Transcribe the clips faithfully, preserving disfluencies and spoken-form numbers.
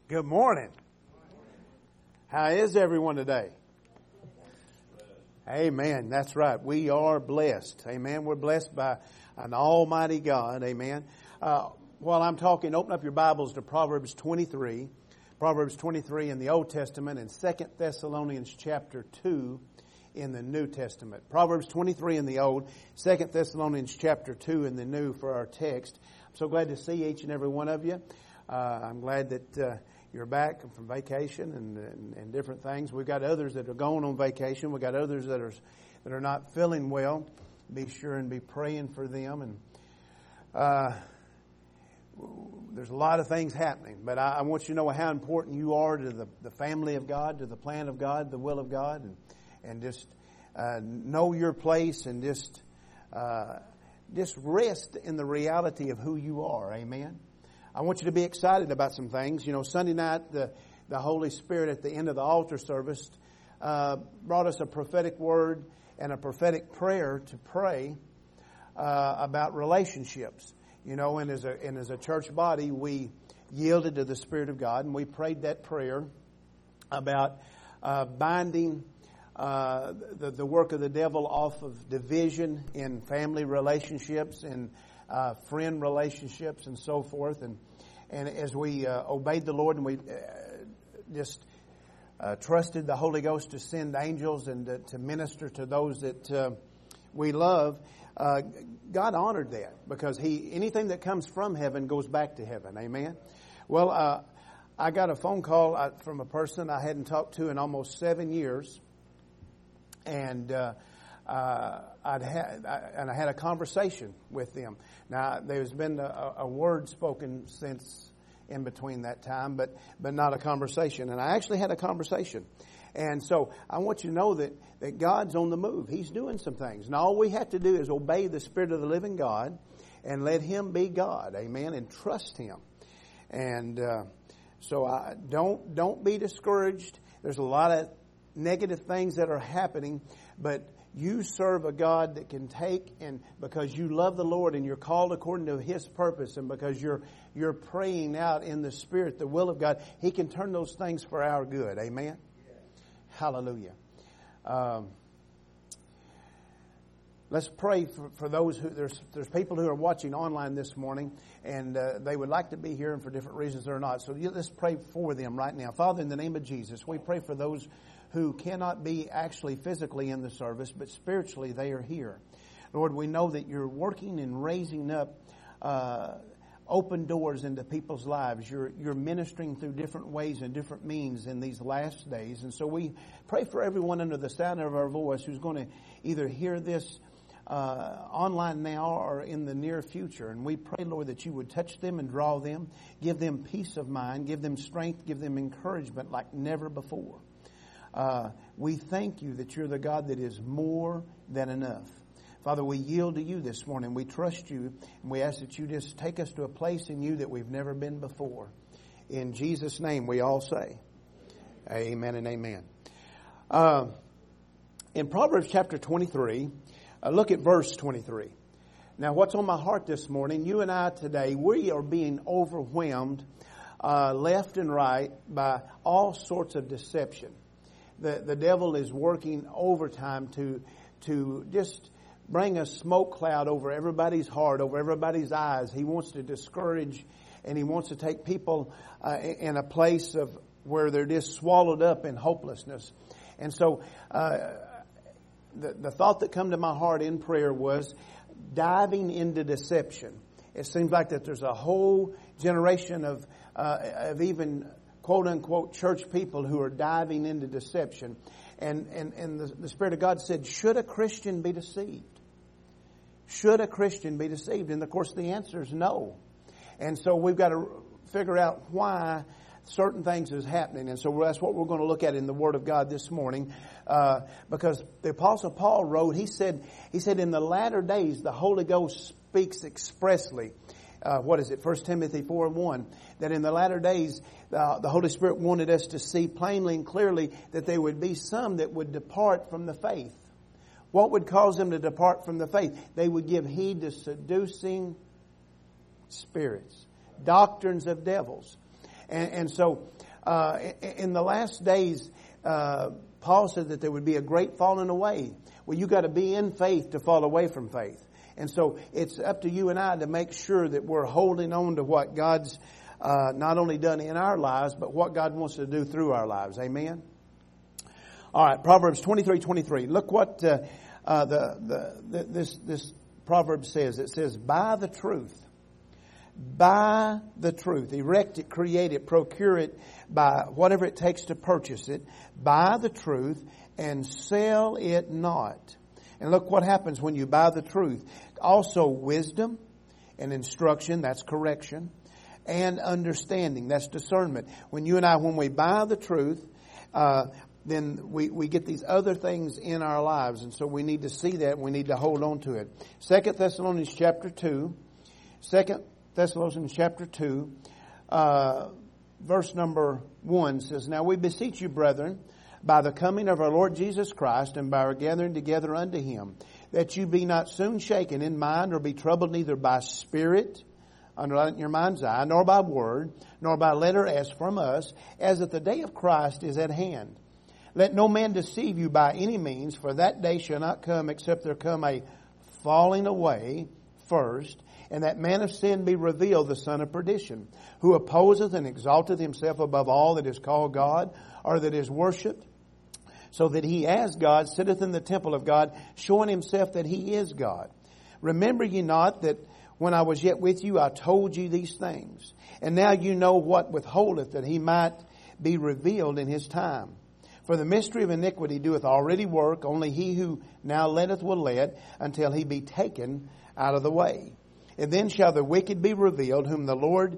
Good morning. How is everyone today? Amen. That's right. We are blessed. Amen. We're blessed by an almighty God. Amen. Uh, while I'm talking, open up your Bibles to Proverbs twenty-three. Proverbs twenty-three in the Old Testament and Second Thessalonians chapter two in the New Testament. Proverbs twenty-three in the Old, Second Thessalonians chapter two in the New for our text. I'm so glad to see each and every one of you. Uh, I'm glad that uh, you're back from vacation and, and, and different things. We've got others that are going on vacation. We've got others that are that are not feeling well. Be sure and be praying for them. And uh, there's a lot of things happening. But I, I want you to know how important you are to the, the family of God, to the plan of God, the will of God. And, and just uh, know your place and just, uh, just rest in the reality of who you are. Amen. I want you to be excited about some things. You know, Sunday night, the, the Holy Spirit at the end of the altar service uh, brought us a prophetic word and a prophetic prayer to pray uh, about relationships. You know, and as a and as a church body, we yielded to the Spirit of God, and we prayed that prayer about uh, binding uh, the, the work of the devil off of division in family relationships and Uh, friend relationships and so forth. And and as we uh, obeyed the Lord and we uh, just uh, trusted the Holy Ghost to send angels and to, to minister to those that uh, we love, uh, God honored that because he anything that comes from heaven goes back to heaven. Amen. Well, uh, I got a phone call from a person I hadn't talked to in almost seven years. And uh, Uh, I'd had, I, and I had a conversation with them. Now, there's been a, a word spoken since in between that time, but but not a conversation. And I actually had a conversation. And so I want you to know that, that God's on the move. He's doing some things. And all we have to do is obey the Spirit of the living God and let Him be God. Amen. And trust Him. And uh, so I, don't don't be discouraged. There's a lot of negative things that are happening, but you serve a God that can take, and because you love the Lord and you're called according to His purpose, and because you're you're praying out in the Spirit the will of God, He can turn those things for our good. Amen. Yes. Hallelujah. Um, let's pray for, for those who there's there's people who are watching online this morning, and uh, they would like to be here, and for different reasons they're not. So you, let's pray for them right now. Father, in the name of Jesus, we pray for those who cannot be actually physically in the service, but spiritually they are here. Lord, we know that you're working and raising up uh, open doors into people's lives. You're, you're ministering through different ways and different means in these last days. And so we pray for everyone under the sound of our voice who's going to either hear this uh, online now or in the near future. And we pray, Lord, that you would touch them and draw them, give them peace of mind, give them strength, give them encouragement like never before. Uh, we thank you that you're the God that is more than enough. Father, we yield to you this morning. We trust you, and we ask that you just take us to a place in you that we've never been before. In Jesus' name we all say, amen and amen. Uh, in Proverbs chapter twenty-three, uh, look at verse twenty-three. Now, what's on my heart this morning, you and I today, we are being overwhelmed uh, left and right by all sorts of deception. The, the devil is working overtime to to just bring a smoke cloud over everybody's heart, over everybody's eyes. He wants to discourage, and he wants to take people uh, in a place of where they're just swallowed up in hopelessness. And so uh, the, the thought that come to my heart in prayer was diving into deception. It seems like that there's a whole generation of uh, of even quote-unquote church people who are diving into deception. And and, and the, the Spirit of God said, should a Christian be deceived? Should a Christian be deceived? And of course the answer is no. And so we've got to figure out why certain things is happening. And so that's what we're going to look at in the Word of God this morning. Uh, because the Apostle Paul wrote, he said, he said, in the latter days the Holy Ghost speaks expressly. Uh, what is it? First Timothy four and one. That in the latter days, uh, the Holy Spirit wanted us to see plainly and clearly that there would be some that would depart from the faith. What would cause them to depart from the faith? They would give heed to seducing spirits, doctrines of devils. And, and so, uh, in the last days, uh, Paul said that there would be a great falling away. Well, you got to be in faith to fall away from faith. And so it's up to you and I to make sure that we're holding on to what God's uh, not only done in our lives, but what God wants to do through our lives. Amen? All right, Proverbs twenty-three twenty-three. Look what uh, uh, the, the, the this this proverb says. It says, "Buy the truth. Buy the truth. Erect it, create it, procure it by whatever it takes to purchase it. Buy the truth and sell it not." And look what happens when you buy the truth. Also wisdom and instruction, that's correction, and understanding, that's discernment. When you and I, when we buy the truth, uh, then we, we get these other things in our lives. And so we need to see that. We need to hold on to it. Second Thessalonians chapter two. Second Thessalonians chapter two, uh, verse number one says, "Now we beseech you, brethren, by the coming of our Lord Jesus Christ and by our gathering together unto Him, that you be not soon shaken in mind or be troubled neither by spirit," underline in your mind's eye, "nor by word, nor by letter as from us, as that the day of Christ is at hand. Let no man deceive you by any means, for that day shall not come except there come a falling away first, and that man of sin be revealed, the son of perdition, who opposeth and exalteth himself above all that is called God, or that is worshipped, so that he as God sitteth in the temple of God, showing himself that he is God. Remember ye not that when I was yet with you, I told you these things. And now you know what withholdeth, that he might be revealed in his time. For the mystery of iniquity doeth already work, only he who now letteth will let, until he be taken out of the way. And then shall the wicked be revealed, whom the Lord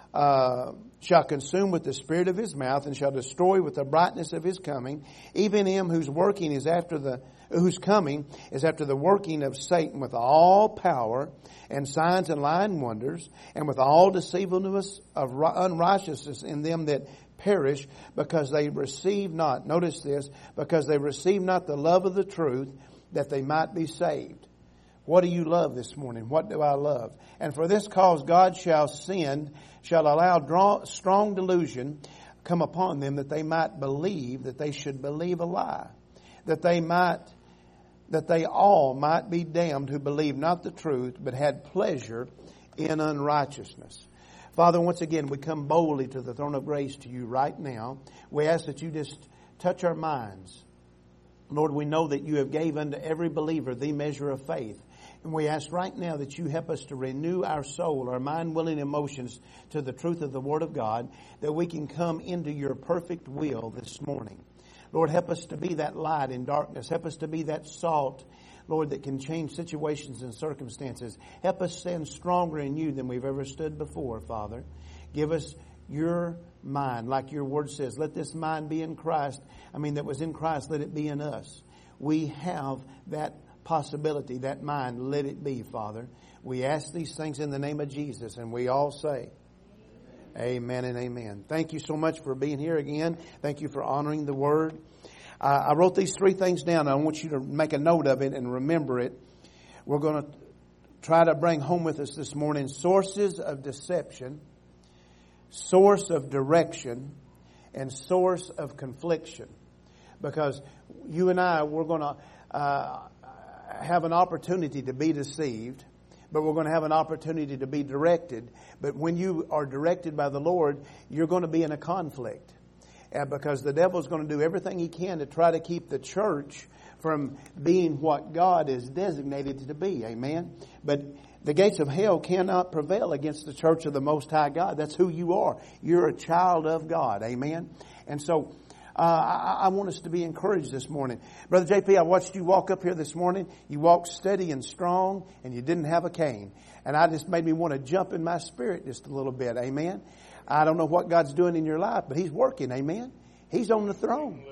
uh, shall consume with the spirit of his mouth, and shall destroy with the brightness of his coming, even him whose working is after the whose coming is after the working of Satan, with all power and signs and lying wonders, and with all deceivableness of unrighteousness in them that perish, because they receive not, notice this, because they receive not the love of the truth, that they might be saved. What do you love this morning? What do I love? And for this cause God shall send, shall allow draw, strong delusion come upon them, that they might believe, that they should believe a lie, that they might, that they all might be damned who believe not the truth, but had pleasure in unrighteousness. Father, once again, we come boldly to the throne of grace to you right now. We ask that you just touch our minds. Lord, we know that you have gave unto every believer the measure of faith. And we ask right now that you help us to renew our soul, our mind, will, and emotions to the truth of the Word of God, that we can come into your perfect will this morning. Lord, help us to be that light in darkness. Help us to be that salt, Lord, that can change situations and circumstances. Help us stand stronger in you than we've ever stood before, Father. Give us your mind, like your word says. Let this mind be in Christ. I mean, that was in Christ, let it be in us. We have that possibility, that mind, let it be, Father. We ask these things in the name of Jesus, and we all say, amen and amen. Thank you so much for being here again. Thank you for honoring the Word. Uh, I wrote these three things down. I want you to make a note of it and remember it. We're going to try to bring home with us this morning sources of deception, source of direction, and source of confliction. Because you and I, we're going to uh, have an opportunity to be deceived, but we're going to have an opportunity to be directed. But when you are directed by the Lord, you're going to be in a conflict. Uh, because the devil's going to do everything he can to try to keep the church from being what God is designated to be. Amen? But the gates of hell cannot prevail against the church of the Most High God. That's who you are. You're a child of God. Amen? And so uh, I, I want us to be encouraged this morning. Brother J P, I watched you walk up here this morning. You walked steady and strong, and you didn't have a cane. And I just made me want to jump in my spirit just a little bit. Amen? I don't know what God's doing in your life, but He's working. Amen? He's on the throne.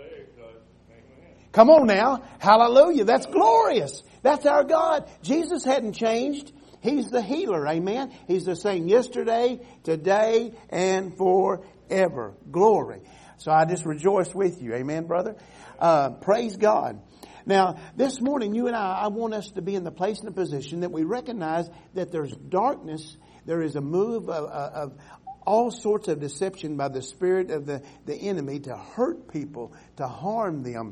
Come on now. Hallelujah. That's glorious. That's our God. Jesus hadn't changed. He's the healer. Amen? He's the same yesterday, today, and forever. Glory. So I just rejoice with you. Amen, brother? Uh, praise God. Now, this morning, you and I, I want us to be in the place and the position that we recognize that there's darkness. There is a move of, of all sorts of deception by the spirit of the, the enemy to hurt people, to harm them.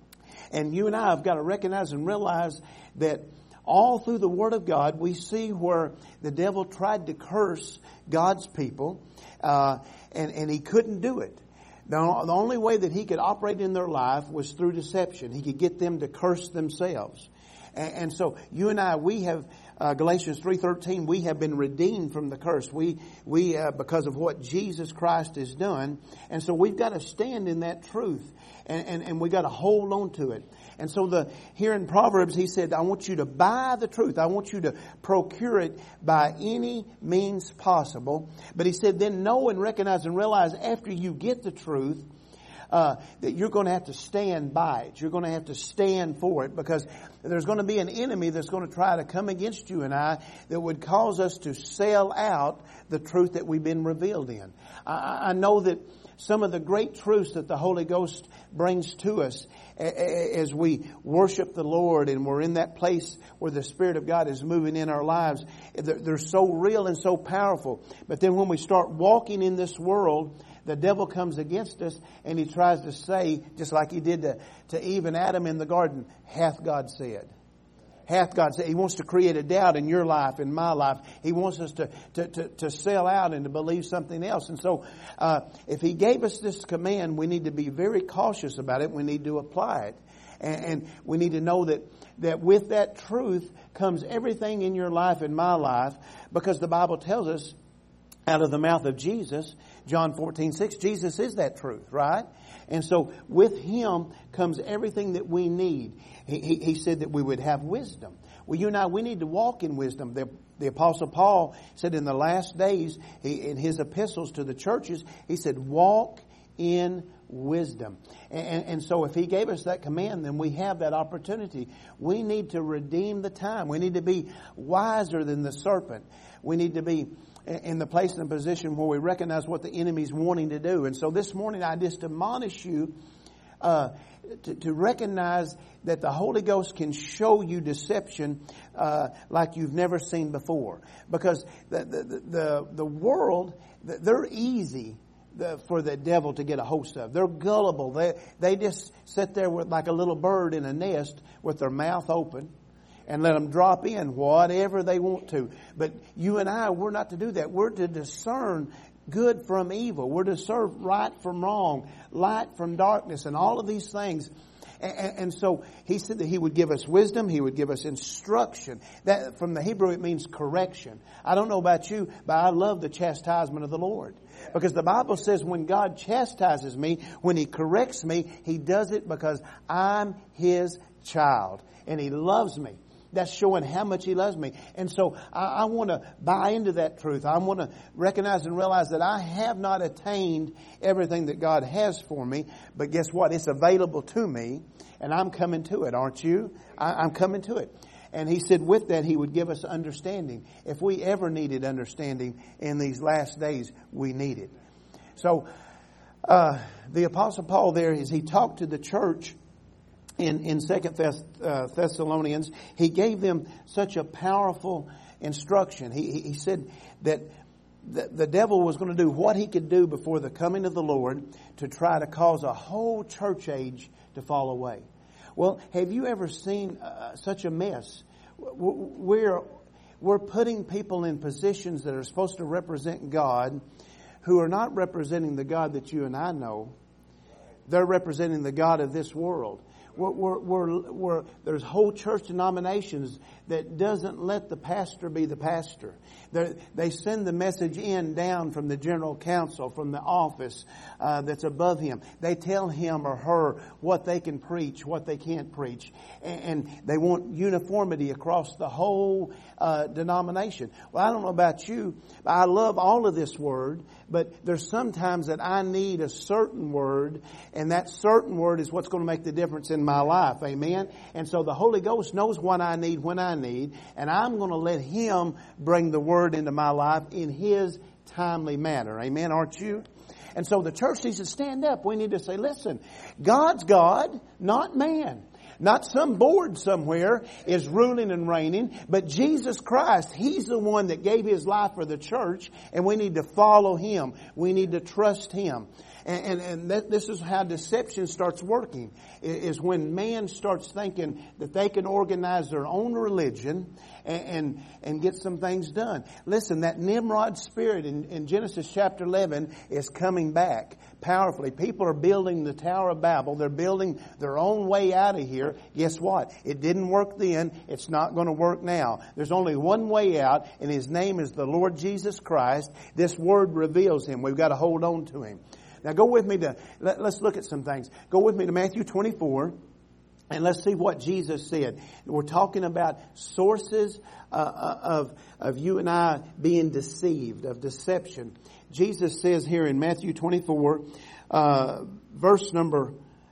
And you and I have got to recognize and realize that all through the Word of God, we see where the devil tried to curse God's people, uh, and, and he couldn't do it. The, the only way that he could operate in their life was through deception. He could get them to curse themselves. And, and so you and I, we have, uh, Galatians three thirteen, we have been redeemed from the curse. We, we uh, because of what Jesus Christ has done. And so we've got to stand in that truth. And, and, and we got to hold on to it. And so the here in Proverbs, he said, I want you to buy the truth. I want you to procure it by any means possible. But he said, then know and recognize and realize after you get the truth, uh, that you're going to have to stand by it. You're going to have to stand for it, because there's going to be an enemy that's going to try to come against you and I that would cause us to sell out the truth that we've been revealed in. I, I know that some of the great truths that the Holy Ghost brings to us as we worship the Lord and we're in that place where the Spirit of God is moving in our lives, they're so real and so powerful. But then when we start walking in this world, the devil comes against us and he tries to say, just like he did to, to Eve and Adam in the garden, hath God said. Hath God said. He wants to create a doubt in your life, in my life. He wants us to, to, to, to sell out and to believe something else. And so, uh, if He gave us this command, we need to be very cautious about it. We need to apply it. And, and we need to know that, that with that truth comes everything in your life, in my life, because the Bible tells us out of the mouth of Jesus, John fourteen six, Jesus is that truth, right? And so with Him comes everything that we need. He, he, he said that we would have wisdom. Well, you and I, we need to walk in wisdom. The, the Apostle Paul said in the last days, he, in his epistles to the churches, he said, walk in wisdom. And, and so if He gave us that command, then we have that opportunity. We need to redeem the time. We need to be wiser than the serpent. We need to be in the place and the position where we recognize what the enemy's wanting to do. And so this morning I just admonish you uh, to, to recognize that the Holy Ghost can show you deception uh, like you've never seen before. Because the the the, the world, they're easy the, for the devil to get a hold of. They're gullible. They they just sit there with like a little bird in a nest with their mouth open, and let them drop in whatever they want to. But you and I, we're not to do that. We're to discern good from evil. We're to discern right from wrong, light from darkness, and all of these things. And, and so He said that He would give us wisdom. He would give us instruction. That from the Hebrew, it means correction. I don't know about you, but I love the chastisement of the Lord. Because the Bible says when God chastises me, when He corrects me, He does it because I'm His child. And He loves me. That's showing how much He loves me. And so I, I want to buy into that truth. I want to recognize and realize that I have not attained everything that God has for me. But guess what? It's available to me. And I'm coming to it, aren't you? I, I'm coming to it. And He said with that He would give us understanding. If we ever needed understanding in these last days, we need it. So uh, the Apostle Paul there, as he talked to the church, In, in Second Thess, uh, Thessalonians, he gave them such a powerful instruction. He, he said that the, the devil was going to do what he could do before the coming of the Lord to try to cause a whole church age to fall away. Well, have you ever seen uh, such a mess? We're, we're putting people in positions that are supposed to represent God who are not representing the God that you and I know. They're representing the God of this world. We're, we're, we're, we're, there's whole church denominations that doesn't let the pastor be the pastor. They're, they send the message in down from the general council, from the office uh, that's above him. They tell him or her what they can preach, what they can't preach. And, and they want uniformity across the whole uh, denomination. Well, I don't know about you, but I love all of this word. But there's sometimes that I need a certain word, and that certain word is what's going to make the difference in my life. Amen? And so the Holy Ghost knows what I need when I need, and I'm going to let Him bring the word into my life in His timely manner. Amen? Aren't you? And so the church needs to stand up. We need to say, listen, God's God, not man. Not some board somewhere is ruling and reigning, but Jesus Christ. He's the one that gave His life for the church, and we need to follow Him. We need to trust Him. And, and, and that, this is how deception starts working, is when man starts thinking that they can organize their own religion and, and, and get some things done. Listen, that Nimrod spirit in, in Genesis chapter eleven is coming back powerfully. People are building the Tower of Babel. They're building their own way out of here. Guess what? It didn't work then. It's not going to work now. There's only one way out, and His name is the Lord Jesus Christ. This Word reveals Him. We've got to hold on to Him. Now go with me to, let, let's look at some things. Go with me to Matthew twenty-four, and let's see what Jesus said. We're talking about sources uh, of, of you and I being deceived, of deception. Jesus says here in Matthew twenty-four, uh, verse number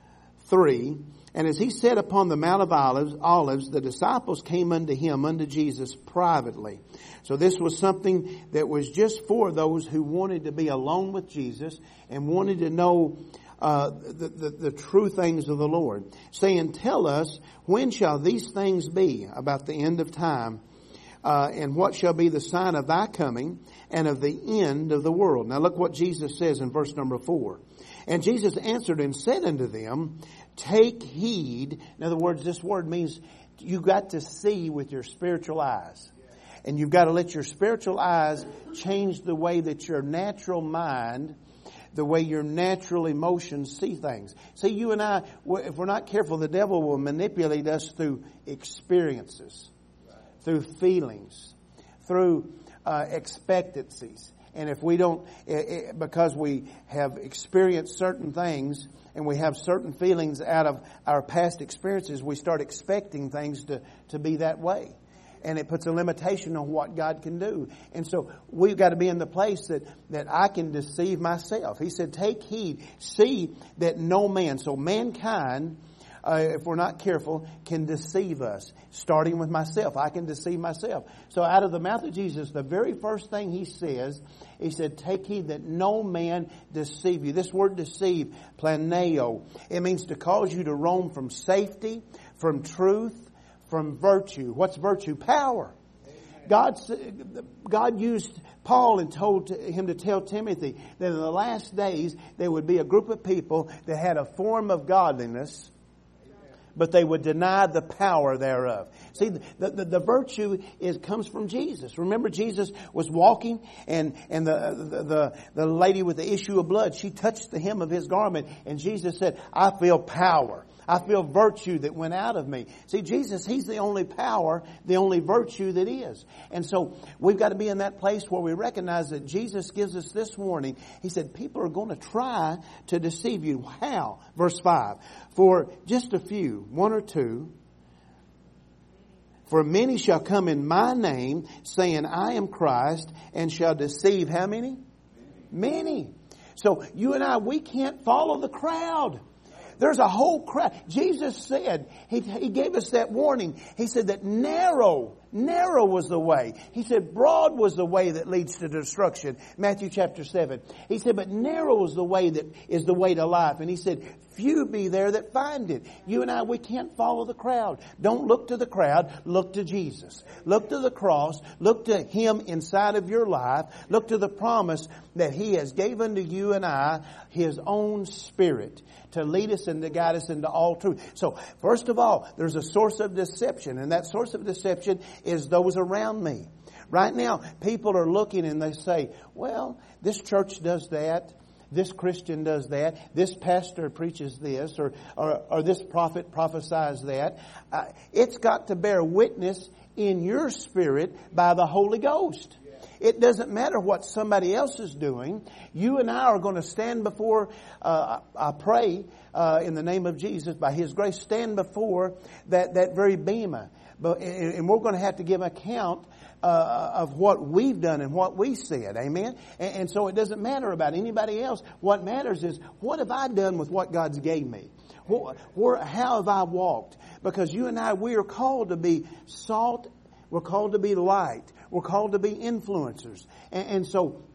three, and as He sat upon the Mount of Olives, Olives, the disciples came unto Him, unto Jesus privately. So this was something that was just for those who wanted to be alone with Jesus and wanted to know uh, the, the, the true things of the Lord, saying, tell us, when shall these things be, about the end of time? Uh, and what shall be the sign of thy coming and of the end of the world? Now look what Jesus says in verse number four. And Jesus answered and said unto them, take heed. In other words, this word means you got to see with your spiritual eyes. And you've got to let your spiritual eyes change the way that your natural mind, the way your natural emotions see things. See, you and I, if we're not careful, the devil will manipulate us through experiences, through feelings, through uh, expectancies. And if we don't, it, because we have experienced certain things and we have certain feelings out of our past experiences, we start expecting things to, to be that way. And it puts a limitation on what God can do. And so we've got to be in the place that, that I can deceive myself. He said, take heed, see that no man, so mankind, uh, if we're not careful, can deceive us. Starting with myself. I can deceive myself. So out of the mouth of Jesus, the very first thing He says, He said, take heed that no man deceive you. This word deceive, planeo, it means to cause you to roam from safety, from truth, from virtue. What's virtue? Power. God, God used Paul and told him to tell Timothy that in the last days there would be a group of people that had a form of godliness, but they would deny the power thereof. See, the, the, the virtue is comes from Jesus. Remember, Jesus was walking, and, and the, the, the, the lady with the issue of blood, she touched the hem of His garment, and Jesus said, I feel power. I feel virtue that went out of me. See, Jesus, He's the only power, the only virtue that is. And so we've got to be in that place where we recognize that Jesus gives us this warning. He said, people are going to try to deceive you. How? Verse five. For just a few, one or two, for many shall come in my name, saying, I am Christ, and shall deceive how many? Many. So you and I, we can't follow the crowd. There's a whole crowd. Jesus said, he, he gave us that warning. He said that narrow, narrow was the way. He said broad was the way that leads to destruction. Matthew chapter seven. He said, but narrow is the way that is the way to life. And He said, few be there that find it. You and I, we can't follow the crowd. Don't look to the crowd. Look to Jesus. Look to the cross. Look to Him inside of your life. Look to the promise that He has given to you and I, His own Spirit, to lead us and to guide us into all truth. So, first of all, there's a source of deception, and that source of deception is those around me. Right now, people are looking and they say, well, this church does that. This Christian does that. This pastor preaches this, or or, or this prophet prophesies that. Uh, it's got to bear witness in your spirit by the Holy Ghost. It doesn't matter what somebody else is doing. You and I are going to stand before, uh, I pray uh, in the name of Jesus, by His grace, stand before that, that very bema. But, and we're going to have to give account uh, of what we've done and what we said. Amen? And, and so it doesn't matter about anybody else. What matters is, what have I done with what God's gave me? What, where, how have I walked? Because you and I, we are called to be salt. We're called to be light. We're called to be influencers. And, and so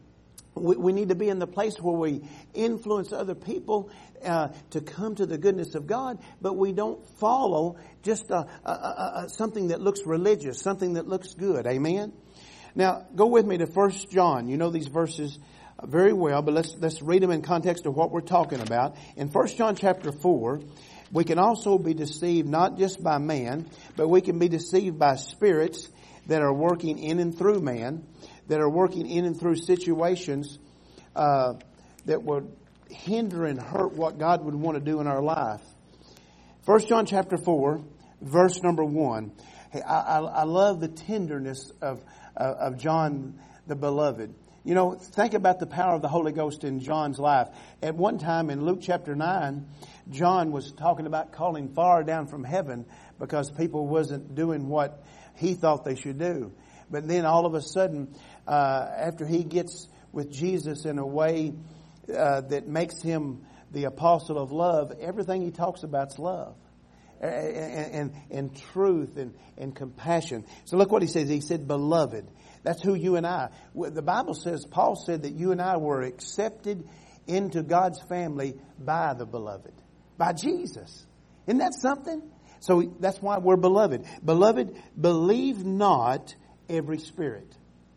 We, we need to be in the place where we influence other people uh, to come to the goodness of God, but we don't follow just a, a, a, a, something that looks religious, something that looks good. Amen? Now, go with me to First John. You know these verses very well, but let's let's read them in context of what we're talking about. In First John chapter four, we can also be deceived not just by man, but we can be deceived by spirits that are working in and through man, that are working in and through situations uh, that would hinder and hurt what God would want to do in our life. First John chapter four, verse number one. Hey, I, I, I love the tenderness of uh, of John the beloved. You know, think about the power of the Holy Ghost in John's life. At one time in Luke chapter nine, John was talking about calling fire down from heaven because people wasn't doing what he thought they should do. But then all of a sudden, uh, after he gets with Jesus in a way uh, that makes him the apostle of love, everything he talks about is love. And, and, and truth and, and compassion. So look what he says. He said, beloved. That's who you and I. The Bible says, Paul said that you and I were accepted into God's family by the beloved. By Jesus. Isn't that something? So that's why we're beloved. Beloved, believe not every spirit.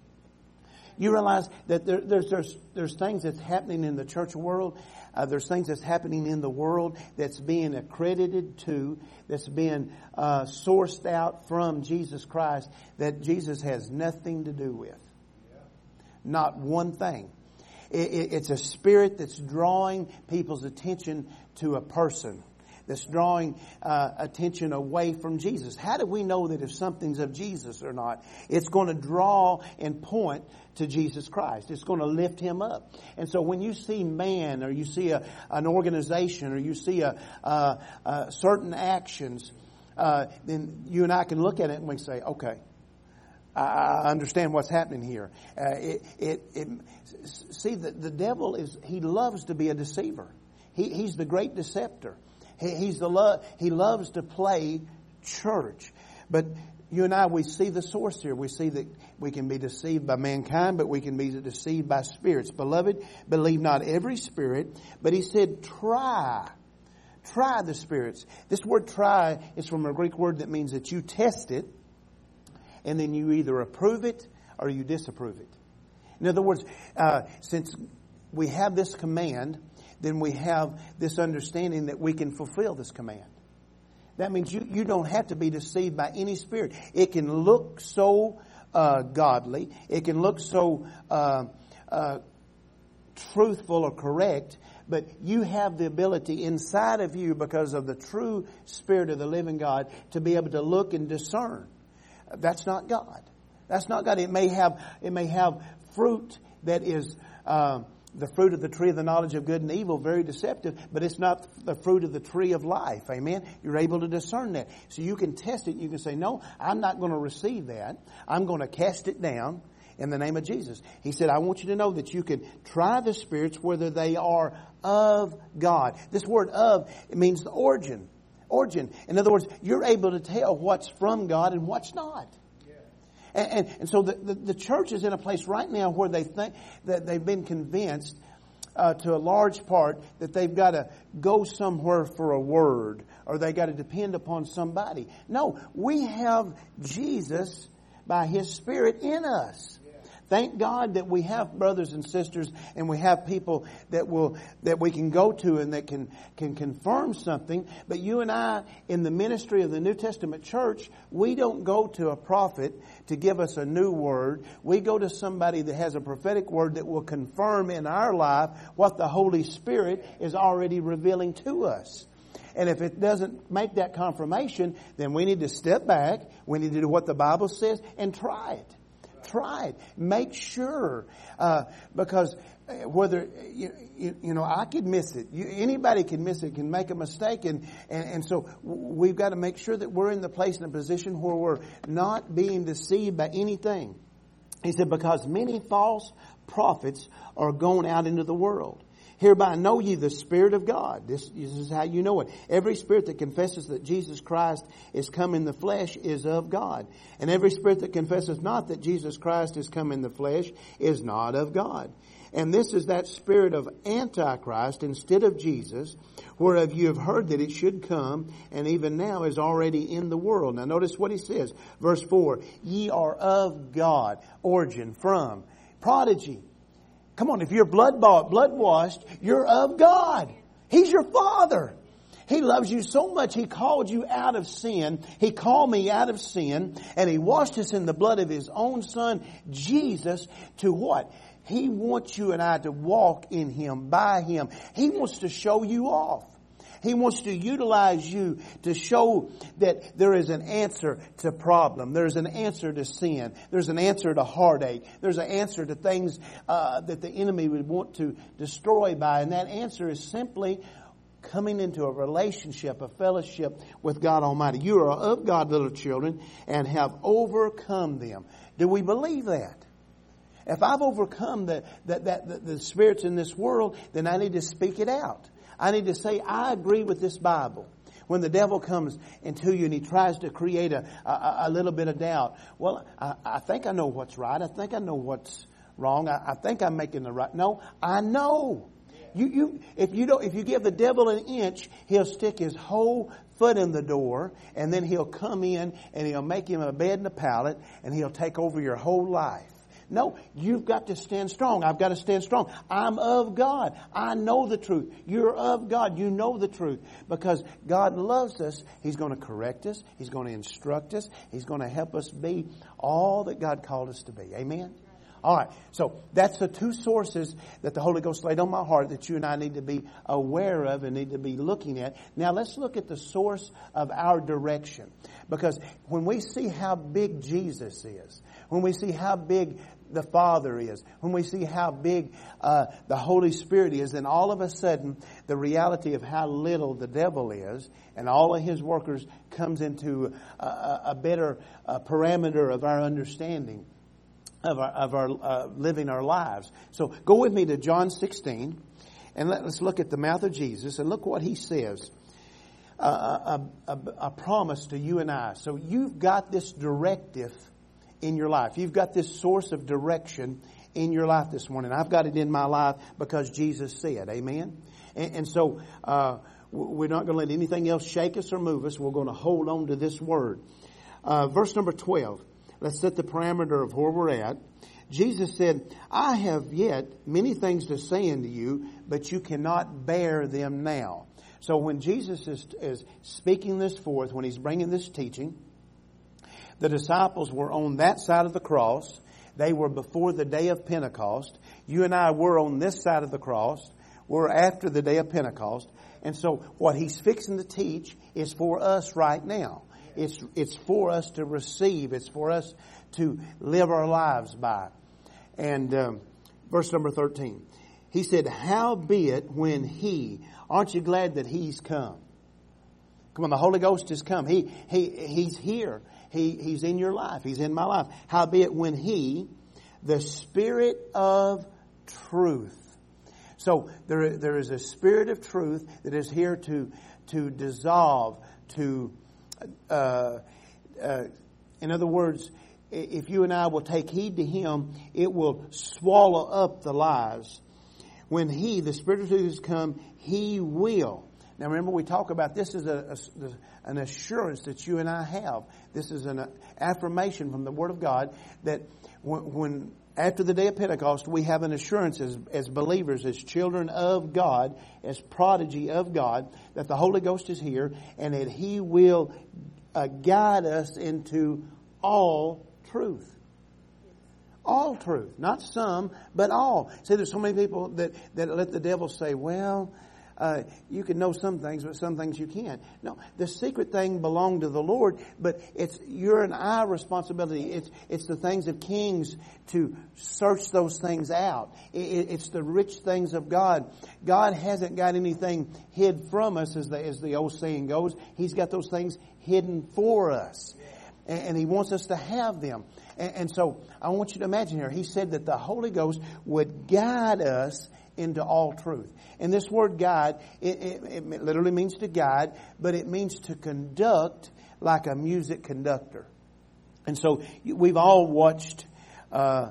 You realize that there, there's, there's, there's things that's happening in the church world. Uh, there's things that's happening in the world that's being accredited to, that's being uh, sourced out from Jesus Christ that Jesus has nothing to do with. Yeah. Not one thing. It, it, it's a spirit that's drawing people's attention to a person. That's drawing uh, attention away from Jesus. How do we know that if something's of Jesus or not? It's going to draw and point to Jesus Christ. It's going to lift Him up. And so when you see man, or you see a, an organization, or you see a, a, a certain actions, uh, then you and I can look at it and we say, okay, I understand what's happening here. Uh, it, it, it, see, the, the devil is, he loves to be a deceiver. He, he's the great deceptor. He, he's the lo- he loves to play church. But you and I, we see the source here. We see that we can be deceived by mankind, but we can be deceived by spirits. Beloved, believe not every spirit, but he said, try. Try the spirits. This word try is from a Greek word that means that you test it, and then you either approve it or you disapprove it. In other words, uh, since we have this command, then we have this understanding that we can fulfill this command. That means you, you don't have to be deceived by any spirit. It can look so uh, godly. It can look so uh, uh, truthful or correct. But you have the ability inside of you, because of the true Spirit of the living God, to be able to look and discern. That's not God. That's not God. It may have, it may have fruit that is uh, the fruit of the tree of the knowledge of good and evil, very deceptive, but it's not the fruit of the tree of life. Amen? You're able to discern that. So you can test it and you can say, no, I'm not going to receive that. I'm going to cast it down in the name of Jesus. He said, I want you to know that you can try the spirits whether they are of God. This word of, it means the origin. Origin. In other words, you're able to tell what's from God and what's not. And, and, and so the, the, the church is in a place right now where they think that they've been convinced uh, to a large part that they've got to go somewhere for a word, or they got to depend upon somebody. No, we have Jesus by His Spirit in us. Thank God that we have brothers and sisters, and we have people that will that we can go to and that can can confirm something. But you and I, in the ministry of the New Testament church, we don't go to a prophet to give us a new word. We go to somebody that has a prophetic word that will confirm in our life what the Holy Spirit is already revealing to us. And if it doesn't make that confirmation, then we need to step back. We need to do what the Bible says and try it. Try it. Make sure, uh, because whether you, you, you know, I could miss it. You, anybody can miss it, can make a mistake, and, and and so we've got to make sure that we're in the place and the position where we're not being deceived by anything. He said, because many false prophets are going out into the world. Hereby know ye the Spirit of God. This, this is how you know it. Every spirit that confesses that Jesus Christ is come in the flesh is of God. And every spirit that confesses not that Jesus Christ is come in the flesh is not of God. And this is that spirit of Antichrist instead of Jesus, whereof you have heard that it should come, and even now is already in the world. Now notice what he says. Verse four, ye are of God. Origin, from. Prodigy. Come on, if you're blood bought, blood washed, you're of God. He's your Father. He loves you so much, He called you out of sin. He called me out of sin, and He washed us in the blood of His own Son, Jesus, to what? He wants you and I to walk in Him, by Him. He wants to show you off. He wants to utilize you to show that there is an answer to problem. There's an answer to sin. There's an answer to heartache. There's an answer to things uh, that the enemy would want to destroy by. And that answer is simply coming into a relationship, a fellowship with God Almighty. You are of God, little children, and have overcome them. Do we believe that? If I've overcome the, the, that, the, the spirits in this world, then I need to speak it out. I need to say, I agree with this Bible. When the devil comes into you and he tries to create a, a, a little bit of doubt, well, I, I think I know what's right. I think I know what's wrong. I, I think I'm making the right. No, I know. You, you, if you don't, if you give the devil an inch, he'll stick his whole foot in the door, and then he'll come in and he'll make him a bed and a pallet, and he'll take over your whole life. No, you've got to stand strong. I've got to stand strong. I'm of God. I know the truth. You're of God. You know the truth. Because God loves us. He's going to correct us. He's going to instruct us. He's going to help us be all that God called us to be. Amen? All right. So that's the two sources that the Holy Ghost laid on my heart that you and I need to be aware of and need to be looking at. Now let's look at the source of our direction. Because when we see how big Jesus is, when we see how big the Father is, when we see how big uh, the Holy Spirit is, and all of a sudden the reality of how little the devil is and all of his workers comes into a, a better uh, parameter of our understanding of our, of our uh, living our lives. So go with me to John sixteen, and let, let's look at the mouth of Jesus, and look what He says. Uh, a, a, a promise to you and I. So you've got this directive in your life. You've got this source of direction in your life this morning. I've got it in my life because Jesus said, amen? And, and so uh, we're not going to let anything else shake us or move us. We're going to hold on to this word. Uh, verse number twelve. Let's set the parameter of where we're at. Jesus said, I have yet many things to say unto you, but you cannot bear them now. So when Jesus is, is speaking this forth, when He's bringing this teaching, the disciples were on that side of the cross. They were before the day of Pentecost. You and I were on this side of the cross. We're after the day of Pentecost. And so what He's fixing to teach is for us right now. It's, it's for us to receive. It's for us to live our lives by. And um, verse number thirteen. He said, howbeit when He, aren't you glad that He's come? Come on, the Holy Ghost has come. He, he, He's here. He, he's in your life. He's in my life. Howbeit when He, the Spirit of truth. So there, there is a Spirit of truth that is here to, to dissolve, to, uh, uh, in other words, if you and I will take heed to Him, it will swallow up the lies. When He, the Spirit of truth, has come, He will. Now remember, we talk about this is a, a, an assurance that you and I have. This is an affirmation from the Word of God that when, when after the day of Pentecost, we have an assurance as, as believers, as children of God, as prodigy of God, that the Holy Ghost is here and that He will uh, guide us into all truth. All truth. Not some, but all. See, there's so many people that, that let the devil say, well, uh, you can know some things, but some things you can't. No, the secret thing belonged to the Lord, but it's your and our responsibility. It's, it's the things of kings to search those things out. It, it's the rich things of God. God hasn't got anything hid from us, as the, as the old saying goes. He's got those things hidden for us. And, and He wants us to have them. And, and so I want you to imagine here, He said that the Holy Ghost would guide us into all truth. And this word guide, it, it, it literally means to guide, but it means to conduct like a music conductor. And so we've all watched uh,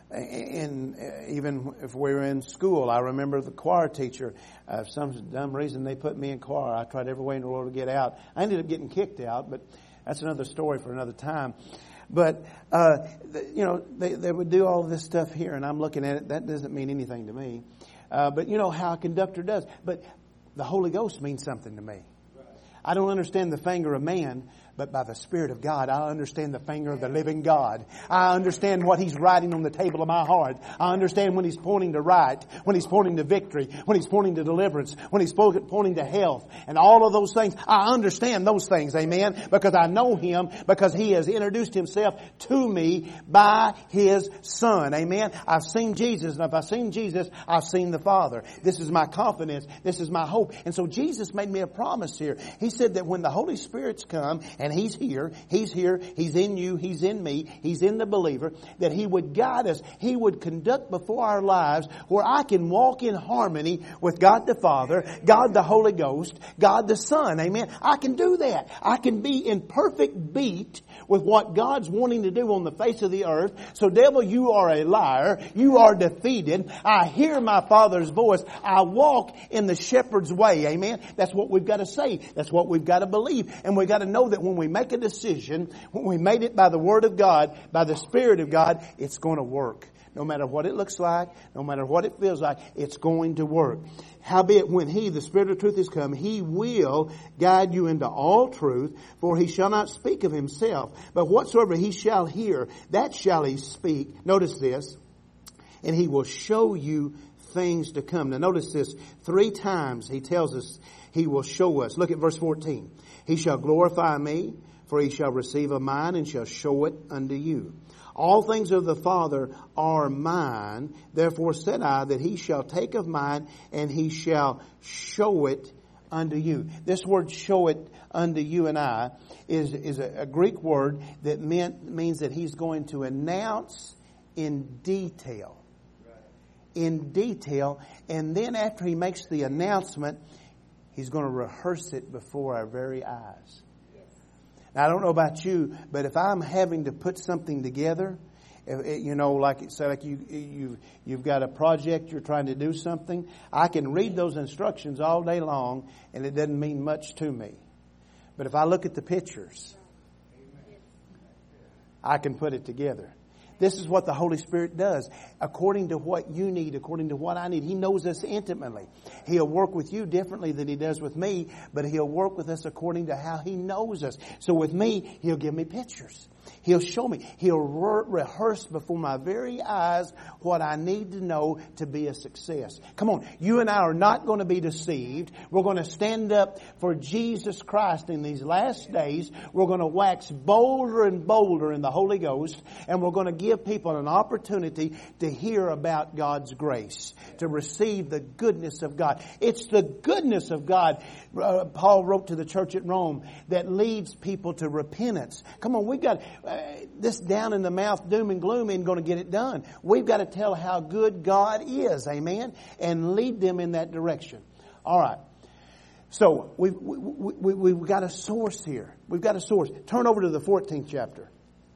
And even if we were in school, I remember the choir teacher, uh, for some dumb reason they put me in choir. I tried every way in the world to get out. I ended up getting kicked out, but that's another story for another time. But, uh, you know, they, they would do all this stuff here, and I'm looking at it. That doesn't mean anything to me. Uh, but you know how a conductor does. But the Holy Ghost means something to me. I don't understand the finger of man, but by the Spirit of God, I understand the finger of the living God. I understand what He's writing on the table of my heart. I understand when He's pointing to right, when He's pointing to victory, when He's pointing to deliverance, when He's pointing to health, and all of those things. I understand those things, amen, because I know Him, because He has introduced Himself to me by His Son, amen. I've seen Jesus, and if I've seen Jesus, I've seen the Father. This is my confidence. This is my hope. And so Jesus made me a promise here. He said that when the Holy Spirit's come, and He's here, He's here, He's in you, He's in me, He's in the believer, that He would guide us. He would conduct before our lives where I can walk in harmony with God the Father, God the Holy Ghost, God the Son. Amen. I can do that. I can be in perfect beat with what God's wanting to do on the face of the earth. So devil, you are a liar. You are defeated. I hear my Father's voice. I walk in the shepherd's way. Amen. That's what we've got to say. That's what we've got to believe. And we've got to know that when we make a decision, when we made it by the Word of God, by the Spirit of God, it's going to work. No matter what it looks like, no matter what it feels like, it's going to work. Howbeit, when He, the Spirit of truth, is come, He will guide you into all truth, for He shall not speak of Himself, but whatsoever He shall hear, that shall He speak. Notice this. And He will show you things to come. Now notice this. Three times He tells us He will show us. Look at verse fourteen. He shall glorify me, for He shall receive of mine, and shall show it unto you. All things of the Father are mine. Therefore said I that He shall take of mine, and He shall show it unto you. This word show it unto you and I is, is a, a Greek word that meant, means that He's going to announce in detail. In detail. And then after He makes the announcement, He's going to rehearse it before our very eyes. Now, I don't know about you, but if I'm having to put something together, you know, like say, like you you you've got a project, you're trying to do something, I can read those instructions all day long, and it doesn't mean much to me. But if I look at the pictures, I can put it together. This is what the Holy Spirit does. According to what you need, according to what I need. He knows us intimately. He'll work with you differently than He does with me, but He'll work with us according to how He knows us. So with me, He'll give me pictures. He'll show me. He'll re- rehearse before my very eyes what I need to know to be a success. Come on. You and I are not going to be deceived. We're going to stand up for Jesus Christ in these last days. We're going to wax bolder and bolder in the Holy Ghost. And we're going to give people an opportunity to hear about God's grace, to receive the goodness of God. It's the goodness of God, uh, Paul wrote to the church at Rome, that leads people to repentance. Come on, we've got uh, this down in the mouth doom and gloom ain't going to get it done. We've got to tell how good God is, amen, and lead them in that direction. All right. So we've, we, we, we've got a source here. We've got a source. Turn over to the fourteenth chapter.